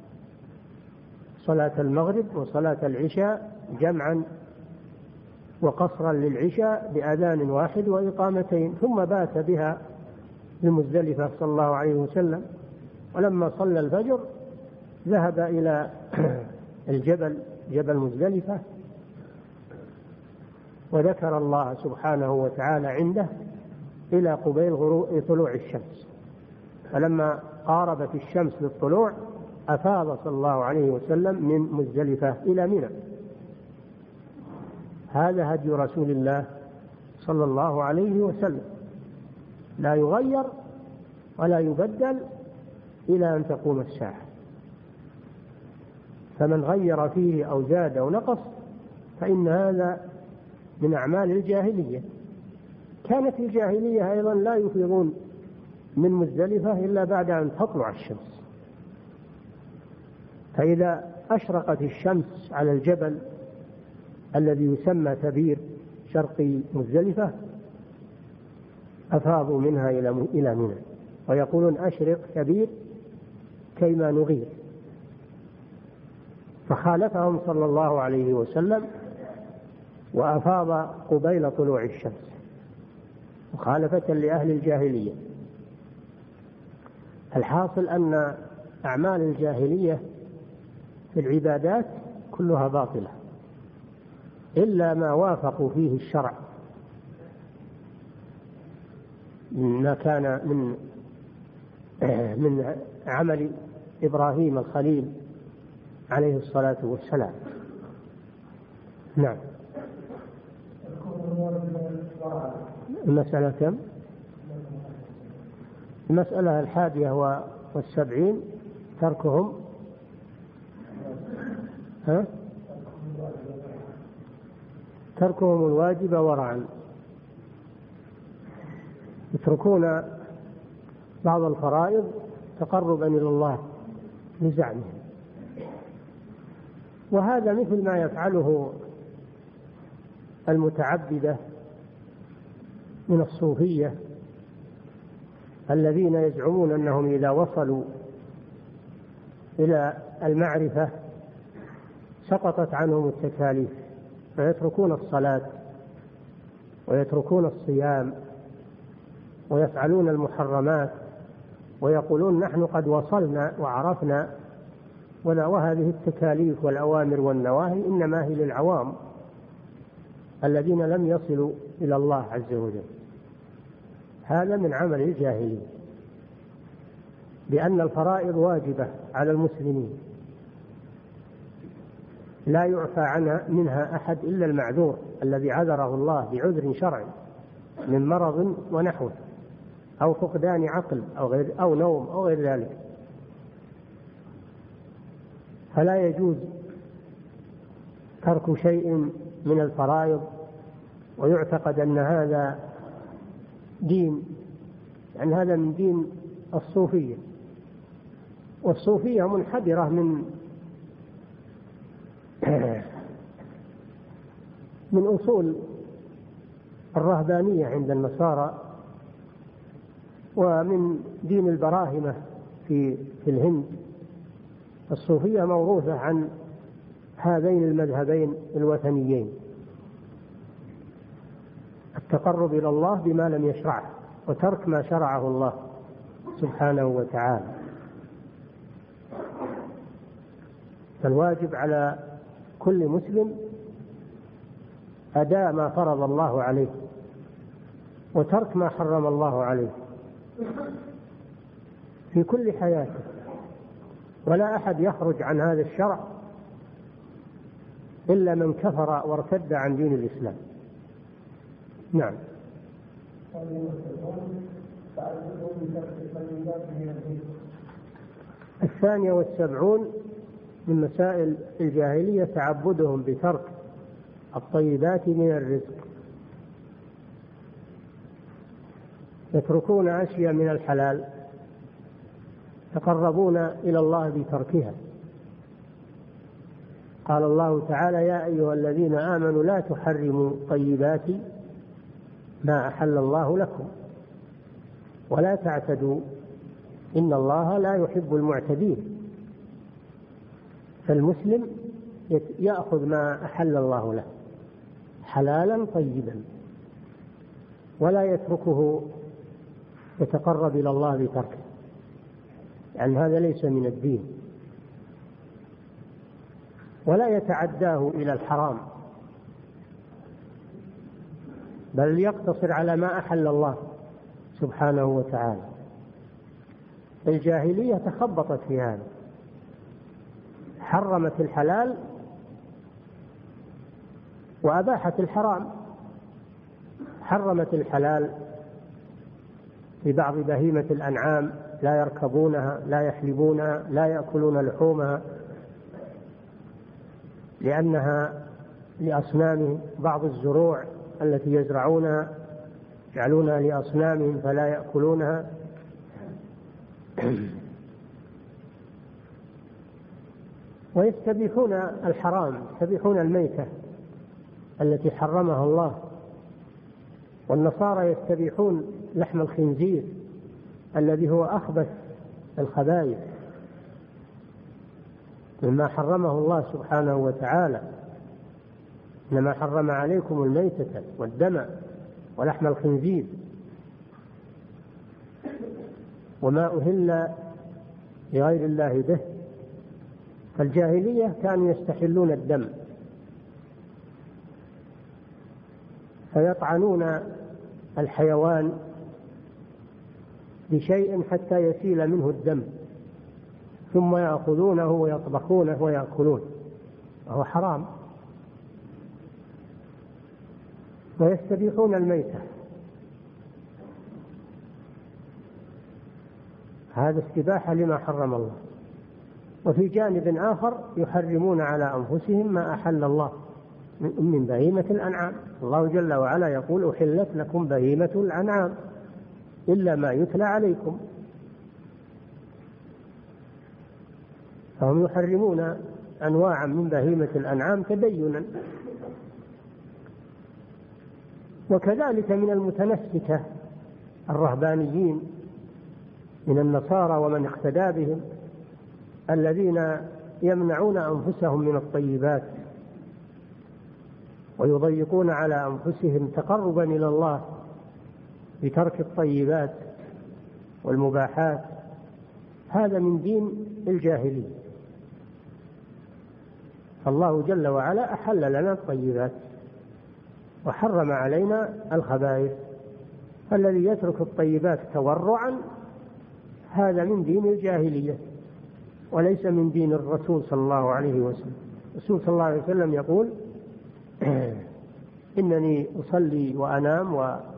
صلاة المغرب وصلاة العشاء جمعا وقصرا للعشاء بأذان واحد وإقامتين، ثم بات بها بمزدلفة صلى الله عليه وسلم. ولما صلى الفجر ذهب إلى الجبل جبل مزدلفة وذكر الله سبحانه وتعالى عنده إلى قبيل غروب طلوع الشمس. فلما قاربت الشمس للطلوع أفاض صلى الله عليه وسلم من مزدلفة إلى منى. هذا هدي رسول الله صلى الله عليه وسلم، لا يغير ولا يبدل إلى أن تقوم الساعة. فمن غير فيه أو زاد أو نقص فإن هذا من أعمال الجاهلية. كانت الجاهلية أيضا لا يفيضون من مزدلفة إلا بعد أن تطلع الشمس، فإذا أشرقت الشمس على الجبل الذي يسمى ثبير شرقي مزدلفة أفاضوا منها إلى منى، ويقولون أشرق ثبير كيما نغير. فخالفهم صلى الله عليه وسلم وأفاض قبيل طلوع الشمس مخالفة لأهل الجاهلية. الحاصل أن أعمال الجاهلية في العبادات كلها باطلة إلا ما وافقوا فيه الشرع ما كان من من عمل إبراهيم الخليل عليه الصلاة والسلام. نعم. المسألة كم؟ المسألة الحادية والسبعين تركهم ها؟ تركهم الواجب ورعا، يتركون بعض الفرائض تقربا إلى الله لزعمهم، وهذا مثل ما يفعله المتعبدة من الصوفية الذين يزعمون أنهم إذا وصلوا إلى المعرفة سقطت عنهم التكاليف، فيتركون الصلاة ويتركون الصيام ويفعلون المحرمات ويقولون نحن قد وصلنا وعرفنا، وهذه التكاليف والأوامر والنواهي إنما هي للعوام الذين لم يصلوا إلى الله عز وجل. هذا من عمل الجاهلية، لأن الفرائض واجبة على المسلمين لا يعفى عنها منها أحد إلا المعذور الذي عذره الله بعذر شرعي من مرض ونحوه أو فقدان عقل أو غير أو نوم أو غير ذلك. فلا يجوز ترك شيء من الفرائض ويعتقد أن هذا دين، يعني هذا من دين الصوفية. والصوفية منحدرة من من أصول الرهبانية عند النصارى، ومن دين البراهمة في في الهند الصوفية موروثة عن هذين المذهبين الوثنيين، التقرب إلى الله بما لم يشرعه وترك ما شرعه الله سبحانه وتعالى. فالواجب على كل مسلم أداء ما فرض الله عليه وترك ما حرم الله عليه في كل حياته، ولا أحد يخرج عن هذا الشرع إلا من كفر وارتد عن دين الإسلام. نعم. الثانية والسبعون من مسائل الجاهلية تعبدهم بترك الطيبات من الرزق، يتركون أشياء من الحلال يتقربون إلى الله بتركها. قال الله تعالى: يا أيها الذين آمنوا لا تحرموا طيبات ما أحل الله لكم ولا تعتدوا إن الله لا يحب المعتدين. فالمسلم يأخذ ما أحل الله له حلالا طيبا ولا يتركه يتقرب إلى الله بتركه، لأن هذا ليس من الدين، ولا يتعداه إلى الحرام، بل يقتصر على ما أحل الله سبحانه وتعالى. الجاهلية تخبطت في هذا، حرمت الحلال وأباحت الحرام. حرمت الحلال في بعض بهيمة الأنعام، لا يركبونها، لا يحلبونها، لا يأكلون لحومها لأنها لأصنامهم. بعض الزروع التي يزرعونها يجعلونها لأصنامهم فلا يأكلونها. ويستبيحون الحرام، يستبيحون الميتة التي حرمها الله. والنصارى يستبيحون لحم الخنزير الذي هو أخبث الخبائث مما حرمه الله سبحانه وتعالى. إنما حرم عليكم الميتة والدم ولحم الخنزير وما أهل لغير الله به. فالجاهلية كانوا يستحلون الدم فيطعنون الحيوان بشيء حتى يسيل منه الدم ثم يأخذونه ويطبخونه ويأكلون، وهو حرام. ويستبيحون الميتة، هذا استباحة لما حرم الله. وفي جانب آخر يحرمون على أنفسهم ما أحل الله من بهيمة الأنعام. الله جل وعلا يقول: أحلت لكم بهيمة الأنعام إلا ما يتلى عليكم. فهم يحرمون أنواعا من بهيمة الأنعام تدينا. وكذلك من المتنسكة الرهبانيين من النصارى ومن اقتدى بهم الذين يمنعون أنفسهم من الطيبات ويضيقون على أنفسهم تقربا إلى الله بترك الطيبات والمباحات. هذا من دين الجاهلية. فالله جل وعلا أحل لنا الطيبات وحرم علينا الخبائث. الذي يترك الطيبات تورعا هذا من دين الجاهلية وليس من دين الرسول صلى الله عليه وسلم. الرسول صلى الله عليه وسلم يقول: إنني أصلي وأنام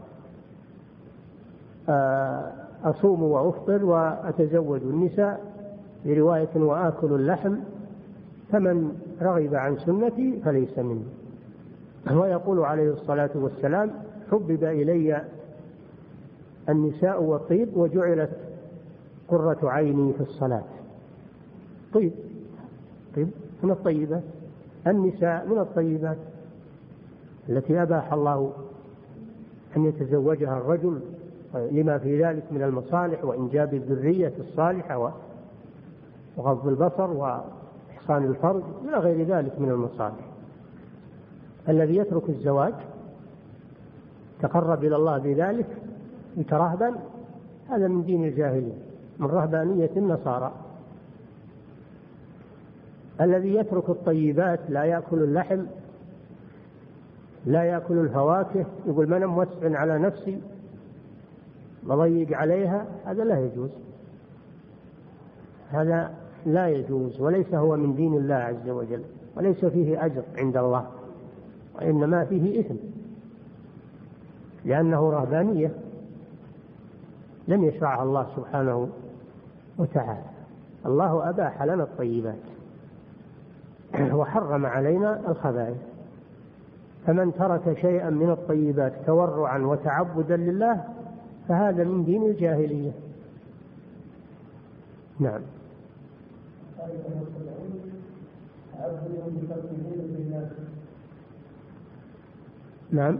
وأصوم وأفطر وأتزوج النساء، برواية وآكل اللحم، فمن رغب عن سنتي فليس مني. ويقول عليه الصلاة والسلام: حبب إلي النساء والطيب وجعلت قرة عيني في الصلاة. طيب طيب من الطيبات، النساء من الطيبات التي أباح الله أن يتزوجها الرجل لما في ذلك من المصالح وإنجاب الذرية الصالحة. وغض البصر وإحصان الفرج إلى غير ذلك من المصالح. الذي يترك الزواج تقرب إلى الله بذلك يترهبن، هذا من دين الجاهلية، من رهبانية النصارى. الذي يترك الطيبات، لا يأكل اللحم، لا يأكل الفواكه، يقول ما أنا موسع على نفسي بضيق عليها، هذا لا يجوز، هذا لا يجوز، وليس هو من دين الله عز وجل، وليس فيه أجر عند الله، وإنما فيه إثم، لأنه رهبانية لم يشرعها الله سبحانه وتعالى. الله أباح لنا الطيبات وحرم علينا الخبائث، فمن ترك شيئا من الطيبات تورعا وتعبدا لله فهذا من دين الجاهلية. نعم. نعم.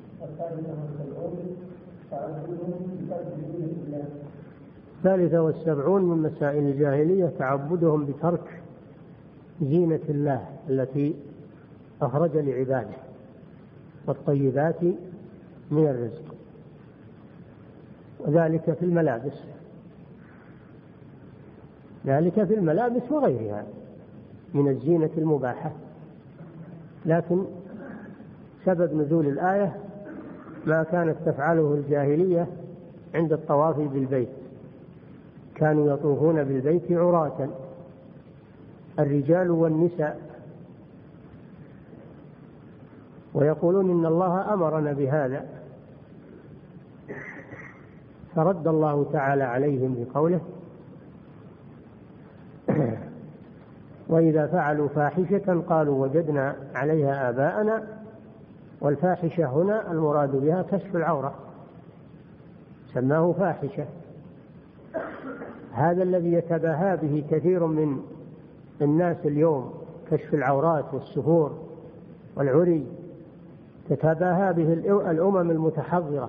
الثالثة والسبعون من مسائل الجاهلية تعبدهم بترك زينة الله التي أخرج لعباده والطيبات من الرزق، وذلك في الملابس، ذلك في الملابس وغيرها من الزينة المباحة. لكن سبب نزول الآية ما كانت تفعله الجاهلية عند الطواف بالبيت، كانوا يطوفون بالبيت عراة الرجال والنساء، ويقولون إن الله أمرنا بهذا، فرد الله تعالى عليهم بقوله وإذا فعلوا فاحشة قالوا وجدنا عليها آباءنا. والفاحشة هنا المراد بها كشف العورة، سماه فاحشة. هذا الذي يتباهى به كثير من الناس اليوم، كشف العورات والسفور والعري، تتباهى به الأمم المتحضرة،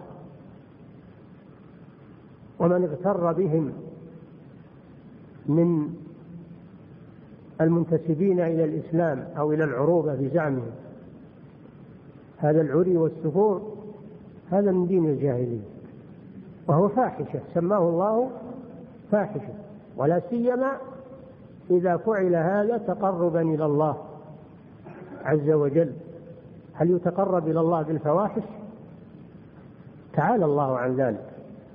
ومن اغتر بهم من المنتسبين إلى الإسلام أو إلى العروبة بزعمهم، هذا العري والسفور هذا من دين الجاهلية، وهو فاحشة سماه الله فاحشة، ولا سيما إذا فعل هذا تقربا إلى الله عز وجل. هل يتقرب إلى الله بالفواحش؟ تعالى الله عن ذلك.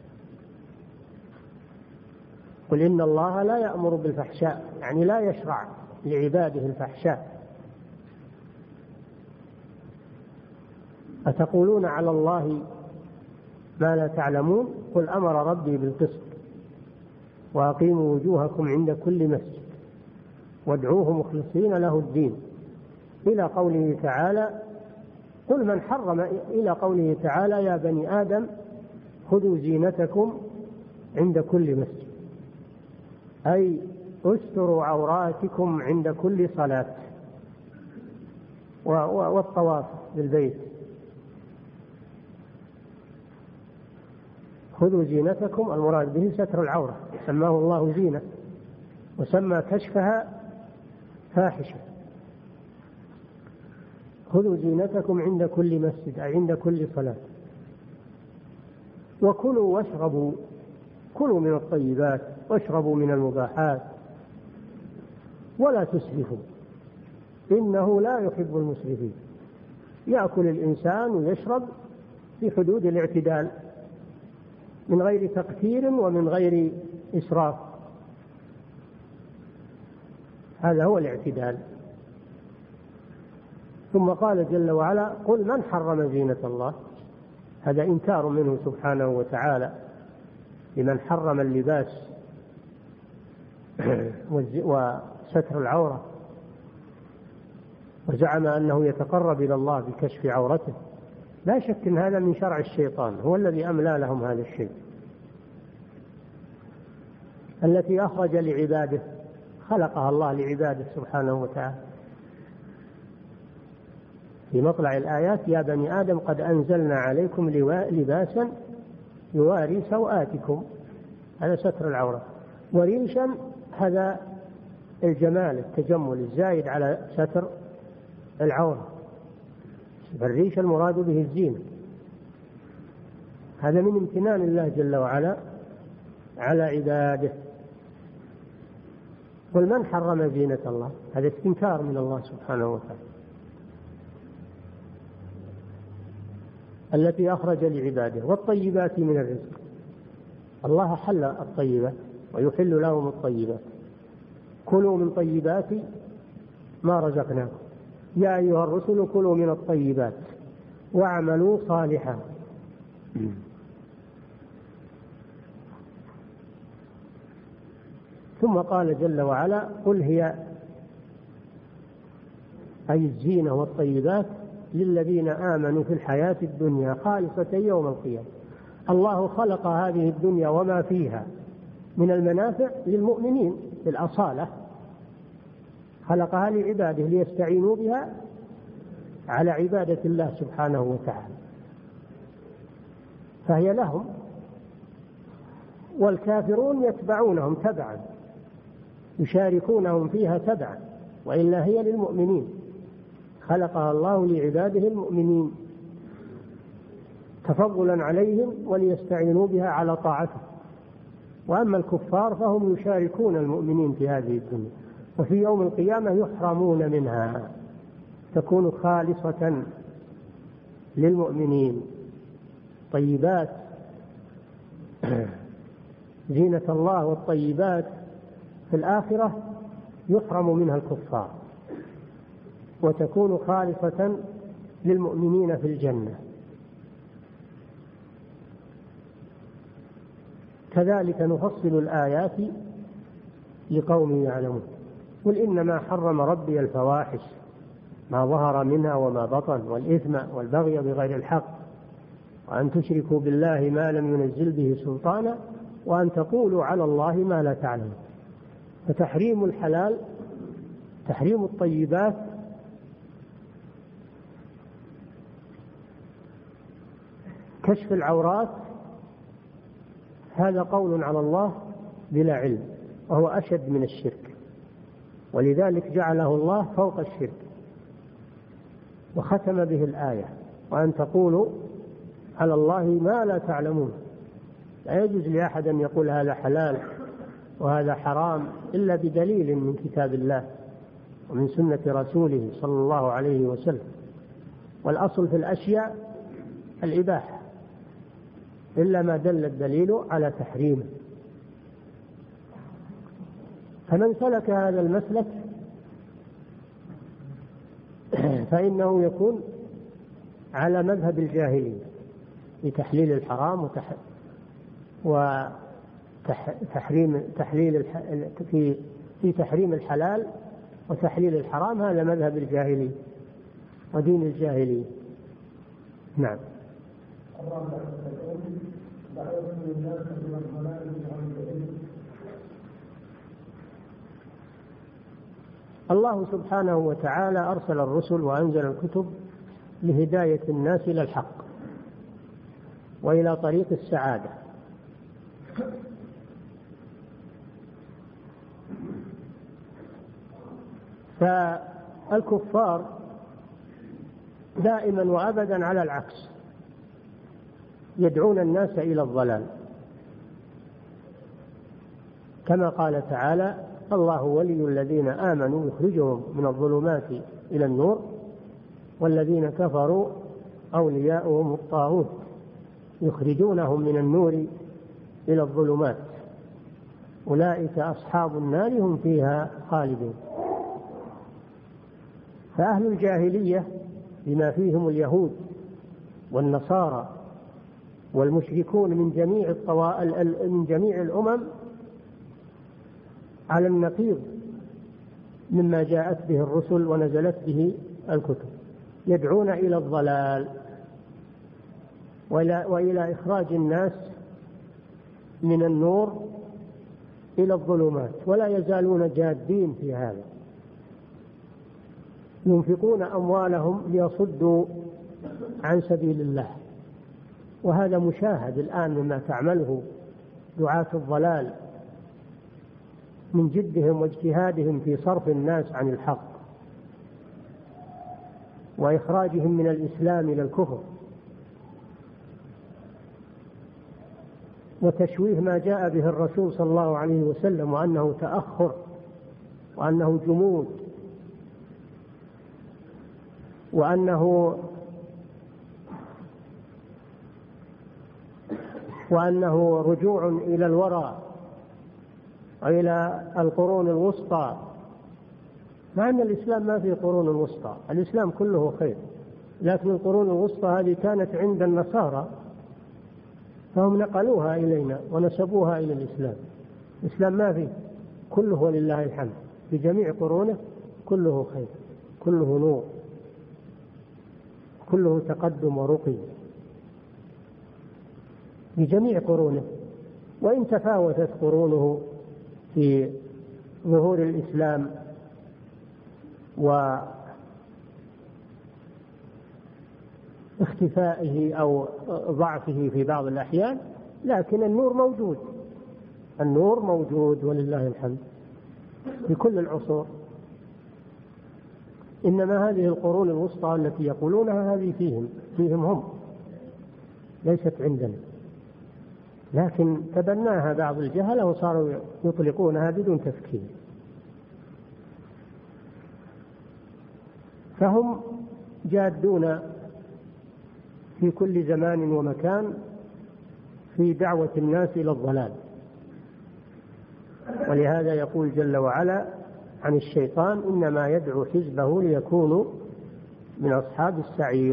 قل إن الله لا يأمر بالفحشاء، يعني لا يشرع لعباده الفحشاء. أتقولون على الله ما لا تعلمون؟ قل أمر ربي بالقسط وأقيموا وجوهكم عند كل مسجد وادعوه مخلصين له الدين، إلى قوله تعالى قل من حرم، إلى قوله تعالى يا بني آدم خذوا زينتكم عند كل مسجد، أي استروا عوراتكم عند كل صلاة والطواف بالبيت. خذوا زينتكم المراد به ستر العورة، سماه الله زينة، وسمى كشفها فاحشة. خذوا زينتكم عند كل مسجد أي عند كل صلاة، وكلوا واشربوا، كلوا من الطيبات واشربوا من المباحات ولا تسرفوا إنه لا يحب المسرفين. يأكل الإنسان ويشرب في حدود الاعتدال من غير تقتير ومن غير إسراف، هذا هو الاعتدال. ثم قال جل وعلا قل من حرم زينة الله، هذا إنكار منه سبحانه وتعالى لمن حرم اللباس وستر العورة وزعم أنه يتقرب إلى الله بكشف عورته. لا شك أن هذا من شرع الشيطان، هو الذي أملى لهم هذا الشيء، التي أخرج لعباده، خلقها الله لعباده سبحانه وتعالى. في مطلع الآيات يا بني آدم قد أنزلنا عليكم لباسا يواري سوآتكم، هذا ستر العورة، وريشا هذا الجمال التجمل الزايد على ستر العورة. الريش المراد به الزينة. هذا من امتنان الله جل وعلا على عباده. قل من حرم زينة الله؟ هذا استنكار من الله سبحانه وتعالى التي أخرج لعباده والطيبات من الرزق. الله حل الطيبات ويحل لهم الطيبات. كلوا من طيبات ما رزقناكم يا أيها الرسل كلوا من الطيبات واعملوا صالحا. ثم قال جل وعلا قل هي أي الزينة والطيبات للذين آمنوا في الحياة الدنيا خالصة يوم القيامة. الله خلق هذه الدنيا وما فيها من المنافع للمؤمنين بالأصالة، خلقها لعباده ليستعينوا بها على عبادة الله سبحانه وتعالى، فهي لهم، والكافرون يتبعونهم تبعا يشاركونهم فيها تبعا، وإلا هي للمؤمنين، خلقها الله لعباده المؤمنين تفضلا عليهم وليستعينوا بها على طاعته. وأما الكفار فهم يشاركون المؤمنين في هذه الدنيا، وفي يوم القيامة يحرمون منها، تكون خالصة للمؤمنين. طيبات زينة الله والطيبات في الآخرة يحرم منها الكفار، وتكون خالصة للمؤمنين في الجنة. كذلك نفصل الآيات لقوم يعلمون. قل إنما حرم ربي الفواحش ما ظهر منها وما بطن والإثم والبغي بغير الحق وأن تشركوا بالله ما لم ينزل به سلطانا وأن تقولوا على الله ما لا تعلمون. فتحريم الحلال، تحريم الطيبات، كشف العورات، هذا قول على الله بلا علم، وهو أشد من الشرك، ولذلك جعله الله فوق الشرك وختم به الآية وأن تقولوا على الله ما لا تعلمون. لا يجوز لأحد أن يقول هذا حلال وهذا حرام إلا بدليل من كتاب الله ومن سنة رسوله صلى الله عليه وسلم. والأصل في الأشياء الإباحة إلا ما دل الدليل على تحريمه. فمن سلك هذا المسلك فإنه يكون على مذهب الجاهلية في تحليل الحرام وتح... وتحريم تحليل الح... في في تحريم الحلال وتحليل الحرام. هذا مذهب الجاهلية ودين الجاهلية. نعم. الله سبحانه وتعالى أرسل الرسل وأنزل الكتب لهداية الناس إلى الحق وإلى طريق السعادة. فالكفار دائما وأبدا على العكس، يدعون الناس إلى الضلال، كما قال تعالى الله ولي الذين آمنوا يخرجهم من الظلمات إلى النور والذين كفروا أولياؤهم الطاغوت يخرجونهم من النور إلى الظلمات أولئك أصحاب النار هم فيها خالدون. فأهل الجاهلية بما فيهم اليهود والنصارى والمشركون من جميع الطوائل من جميع الأمم على النقيض مما جاءت به الرسل ونزلت به الكتب، يدعون إلى الضلال وإلى, وإلى إخراج الناس من النور إلى الظلمات، ولا يزالون جادين في هذا، ينفقون أموالهم ليصدوا عن سبيل الله. وهذا مشاهد الآن مما تعمله دعاة الضلال من جدهم واجتهادهم في صرف الناس عن الحق وإخراجهم من الإسلام إلى الكفر، وتشويه ما جاء به الرسول صلى الله عليه وسلم، وأنه تأخر وأنه جمود وأنه وأنه رجوع إلى الوراء وإلى القرون الوسطى، مع أن الإسلام ما فيه قرون وسطى، الإسلام كله خير، لكن القرون الوسطى هذه كانت عند النصارى فهم نقلوها إلينا ونسبوها إلى الإسلام. الإسلام ما فيه، كله ولله الحمد، في جميع قرونه كله خير، كله نور، كله تقدم ورقي في جميع قرونه، وإن تفاوتت قرونه في ظهور الإسلام واختفائه أو ضعفه في بعض الأحيان، لكن النور موجود، النور موجود ولله الحمد في كل العصور. إنما هذه القرون الوسطى التي يقولونها هذه فيهم فيهم هم، ليست عندنا، لكن تبناها بعض الجهلة وصاروا يطلقونها بدون تفكير. فهم جادون في كل زمان ومكان في دعوة الناس إلى الضلال، ولهذا يقول جل وعلا عن الشيطان: إنما يدعو حزبه ليكونوا من أصحاب السعير.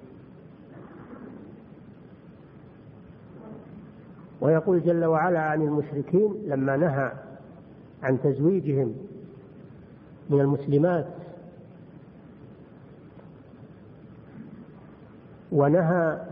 ويقول جل وعلا عن المشركين لما نهى عن تزويجهم من المسلمات، ونهى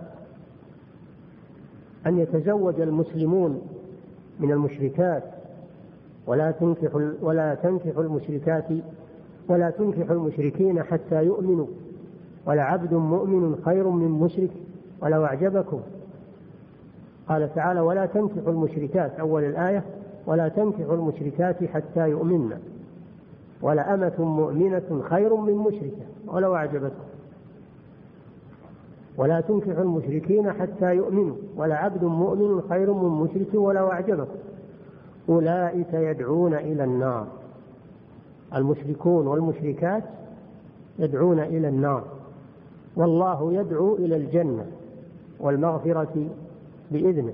أن يتزوج المسلمون من المشركات، ولا تنكحوا ولا تنكحوا المشركات ولا تنكحوا المشركين حتى يؤمنوا، ولعبد مؤمن خير من مشرك ولو أعجبكم. قال تعالى: ولا تنكحوا المشركات، أول الآية: ولا تنكحوا المشركات حتى يؤمنن، ولأمة مؤمنة خير من مشركة ولو أعجبتكم. ولا تنكحوا المشركين حتى يؤمنوا، ولعبد مؤمن خير من مشرك ولو أعجبكم، أولئك يدعون إلى النار. المشركون والمشركات يدعون إلى النار، والله يدعو إلى الجنة والمغفرة بإذنه.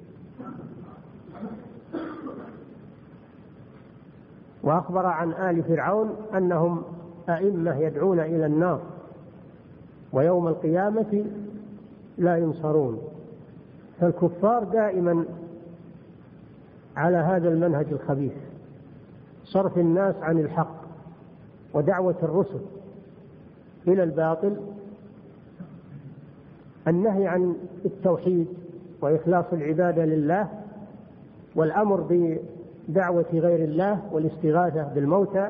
وأخبر عن آل فرعون أنهم أئمة يدعون إلى النار، ويوم القيامة لا ينصرون. فالكفار دائما على هذا المنهج الخبيث، صرف الناس عن الحق ودعوة الرسل إلى الباطل، النهي عن التوحيد وإخلاص العبادة لله، والأمر بدعوة غير الله والاستغاثة بالموتى،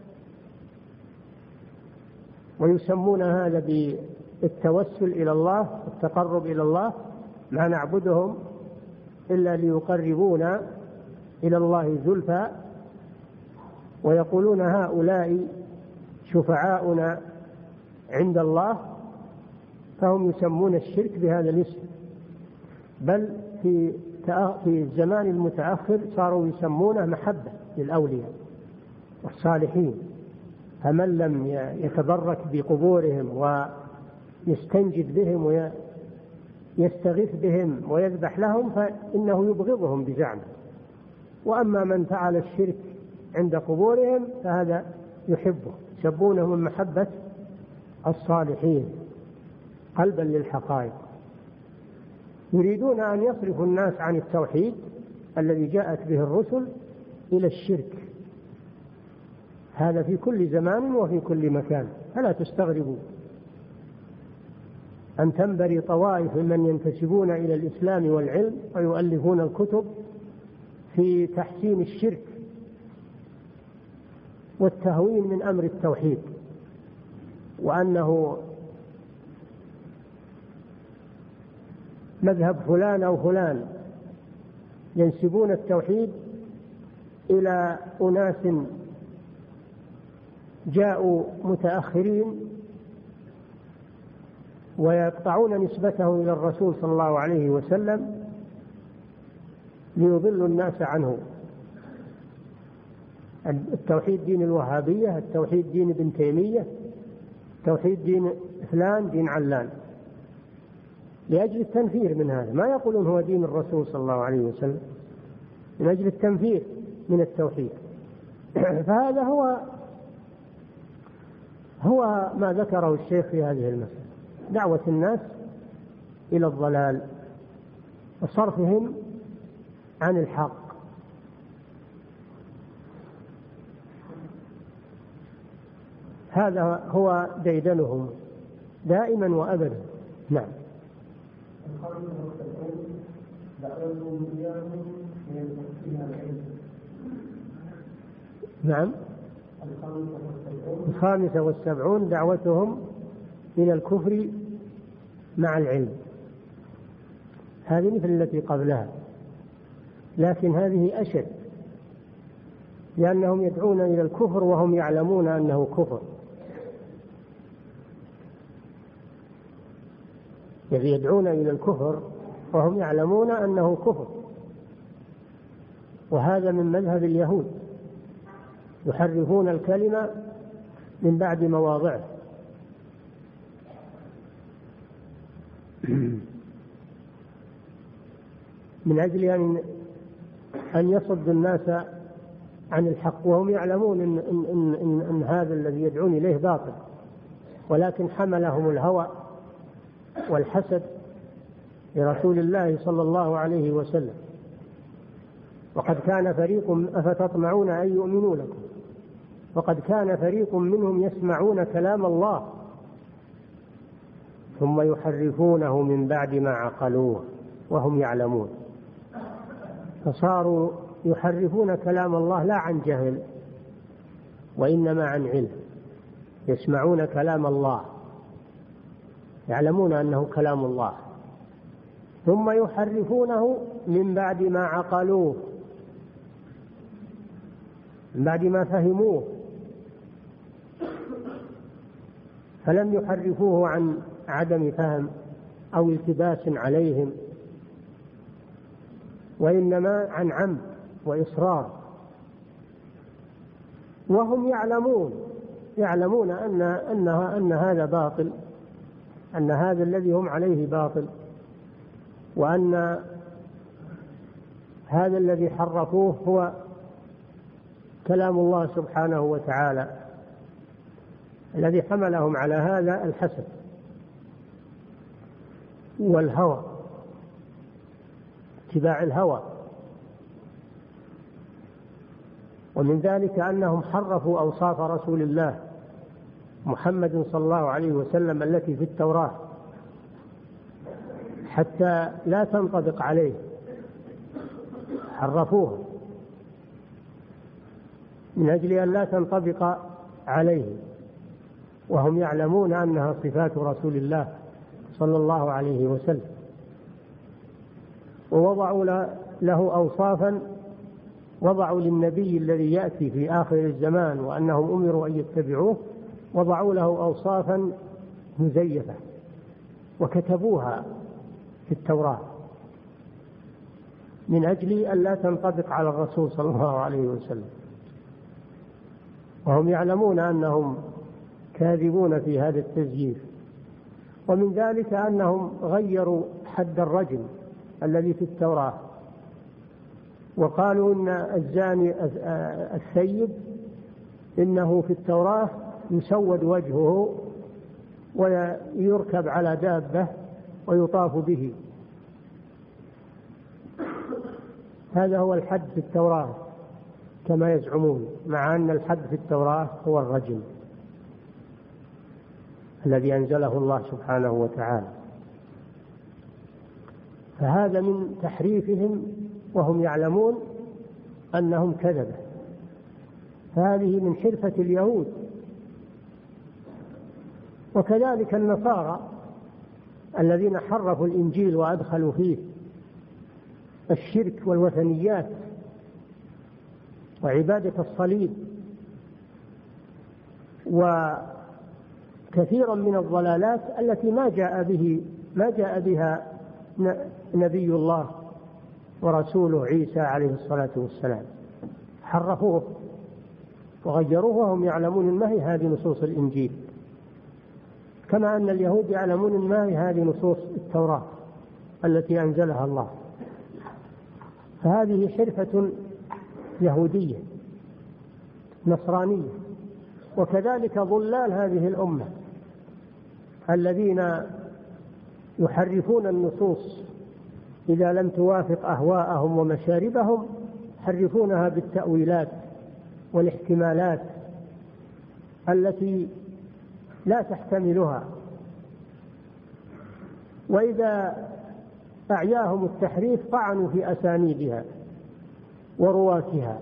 ويسمون هذا بالتوسل إلى الله، التقرب إلى الله، ما نعبدهم إلا ليقربونا إلى الله زلفى، ويقولون هؤلاء شفعاؤنا عند الله، فهم يسمون الشرك بهذا الاسم. بل في في الزمان المتأخر صاروا يسمونه محبة للأولياء والصالحين، فمن لم يتبرك بقبورهم ويستنجد بهم ويستغيث بهم ويذبح لهم فإنه يبغضهم بزعمه، وأما من فعل الشرك عند قبورهم فهذا يحبه، يسبونه من محبة الصالحين قلبا للحقائق. يريدون أن يصرفوا الناس عن التوحيد الذي جاءت به الرسل إلى الشرك، هذا في كل زمان وفي كل مكان. فلا تستغربوا أن تنبري طوائف من ينتسبون إلى الإسلام والعلم ويؤلفون الكتب في تحسين الشرك والتهوين من أمر التوحيد، وأنه مذهب فلان أو فلان، ينسبون التوحيد إلى أناس جاءوا متأخرين ويقطعون نسبته إلى الرسول صلى الله عليه وسلم ليضلوا الناس عنه. التوحيد دين الوهابية، التوحيد دين ابن تيمية، التوحيد دين فلان، دين علان، لأجل التنفير من هذا. ما يقولون هو دين الرسول صلى الله عليه وسلم، من أجل التنفير من التوحيد. فهذا هو هو ما ذكره الشيخ في هذه المسألة، دعوة الناس إلى الضلال وصرفهم عن الحق. هذا هو ديدنهم دائما وأبدا. نعم. نعم. الخامسة والسبعون دعوتهم إلى الكفر مع العلم، هذه مثل التي قبلها، لكن هذه أشد، لأنهم يدعون إلى الكفر وهم يعلمون أنه كفر. يدعون إلى الكفر وهم يعلمون أنه كفر، وهذا من مذهب اليهود، يحرفون الكلمة من بعد مواضعه. من أجل أن أن يصد الناس عن الحق، وهم يعلمون إن, إن, إن, إن, إن هذا الذي يدعون إليه باطل، ولكن حملهم الهوى والحسد لرسول الله صلى الله عليه وسلم. وقد كان فريق أفتطمعون أن يؤمنوا لكم، وقد كان فريق منهم يسمعون كلام الله ثم يحرفونه من بعد ما عقلوه وهم يعلمون. فصاروا يحرفون كلام الله لا عن جهل وإنما عن علم، يسمعون كلام الله يعلمون أنه كلام الله ثم يحرفونه من بعد ما عقلوه، من بعد ما فهموه، فلم يحرفوه عن عدم فهم أو التباس عليهم، وإنما عن عمد وإصرار، وهم يعلمون يعلمون أن أن أن هذا باطل، أن هذا الذي هم عليه باطل، وأن هذا الذي حرفوه هو كلام الله سبحانه وتعالى. الذي حملهم على هذا الحسد والهوى، اتباع الهوى. ومن ذلك أنهم حرفوا أوصاف رسول الله محمد صلى الله عليه وسلم التي في التوراة حتى لا تنطبق عليه، حرفوها من أجل أن لا تنطبق عليه، وهم يعلمون أنها صفات رسول الله صلى الله عليه وسلم. ووضعوا له أوصافا، وضعوا للنبي الذي يأتي في آخر الزمان وأنهم أمروا أن يتبعوه، وضعوا له أوصافا مزيفة وكتبوها في التوراة من أجل أن لا تنطبق على الرسول صلى الله عليه وسلم، وهم يعلمون أنهم كاذبون في هذا التزييف. ومن ذلك أنهم غيروا حد الرجم الذي في التوراة، وقالوا إن الزاني الثيب إنه في التوراة يسود وجهه ويركب على دابة ويطاف به. هذا هو الحد في التوراة كما يزعمون، مع أن الحد في التوراة هو الرجم الذي أنزله الله سبحانه وتعالى. فهذا من تحريفهم وهم يعلمون أنهم كذبة. فهذه من حرفة اليهود. وكذلك النصارى الذين حرفوا الإنجيل وأدخلوا فيه الشرك والوثنيات، وعبادة الصليب، وكثيرا من الضلالات التي ما جاء به ما جاء بها نبي الله ورسوله عيسى عليه الصلاة والسلام، حرفوه وغيروه وهم يعلمون ما هي هذه نصوص الإنجيل، كما أن اليهود يعلمون ما هي هذه نصوص التوراة التي أنزلها الله. فهذه حرفة يهودية نصرانية. وكذلك ضلال هذه الأمة الذين يحرفون النصوص إذا لم توافق أهواءهم ومشاربهم، يحرفونها بالتأويلات والاحتمالات التي لا تحتملها، وإذا أعياهم التحريف طعنوا في أسانيدها ورواتها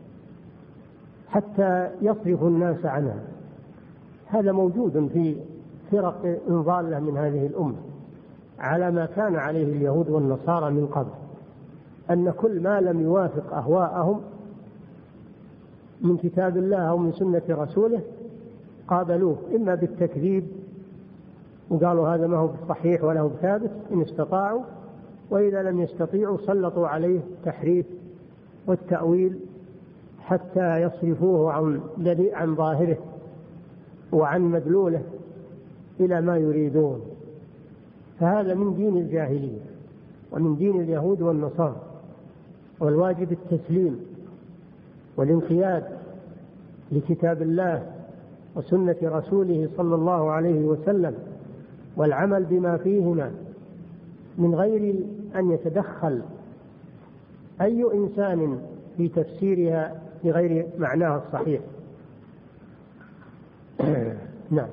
حتى يصرفوا الناس عنها. هذا موجود في فرق ضالة من هذه الأمة على ما كان عليه اليهود والنصارى من قبل، أن كل ما لم يوافق أهواءهم من كتاب الله أو من سنة رسوله قابلوه إما بالتكذيب وقالوا هذا ما هو صحيح ولا هو ثابت إن استطاعوا، وإذا لم يستطيعوا سلطوا عليه التحريف والتأويل حتى يصرفوه عن عن ظاهره وعن مدلوله إلى ما يريدون. فهذا من دين الجاهلية ومن دين اليهود والنصارى، والواجب التسليم والانقياد لكتاب الله وسنة رسوله صلى الله عليه وسلم، والعمل بما فيهما من غير أن يتدخل أي إنسان في تفسيرها بغير معناها الصحيح. نعم.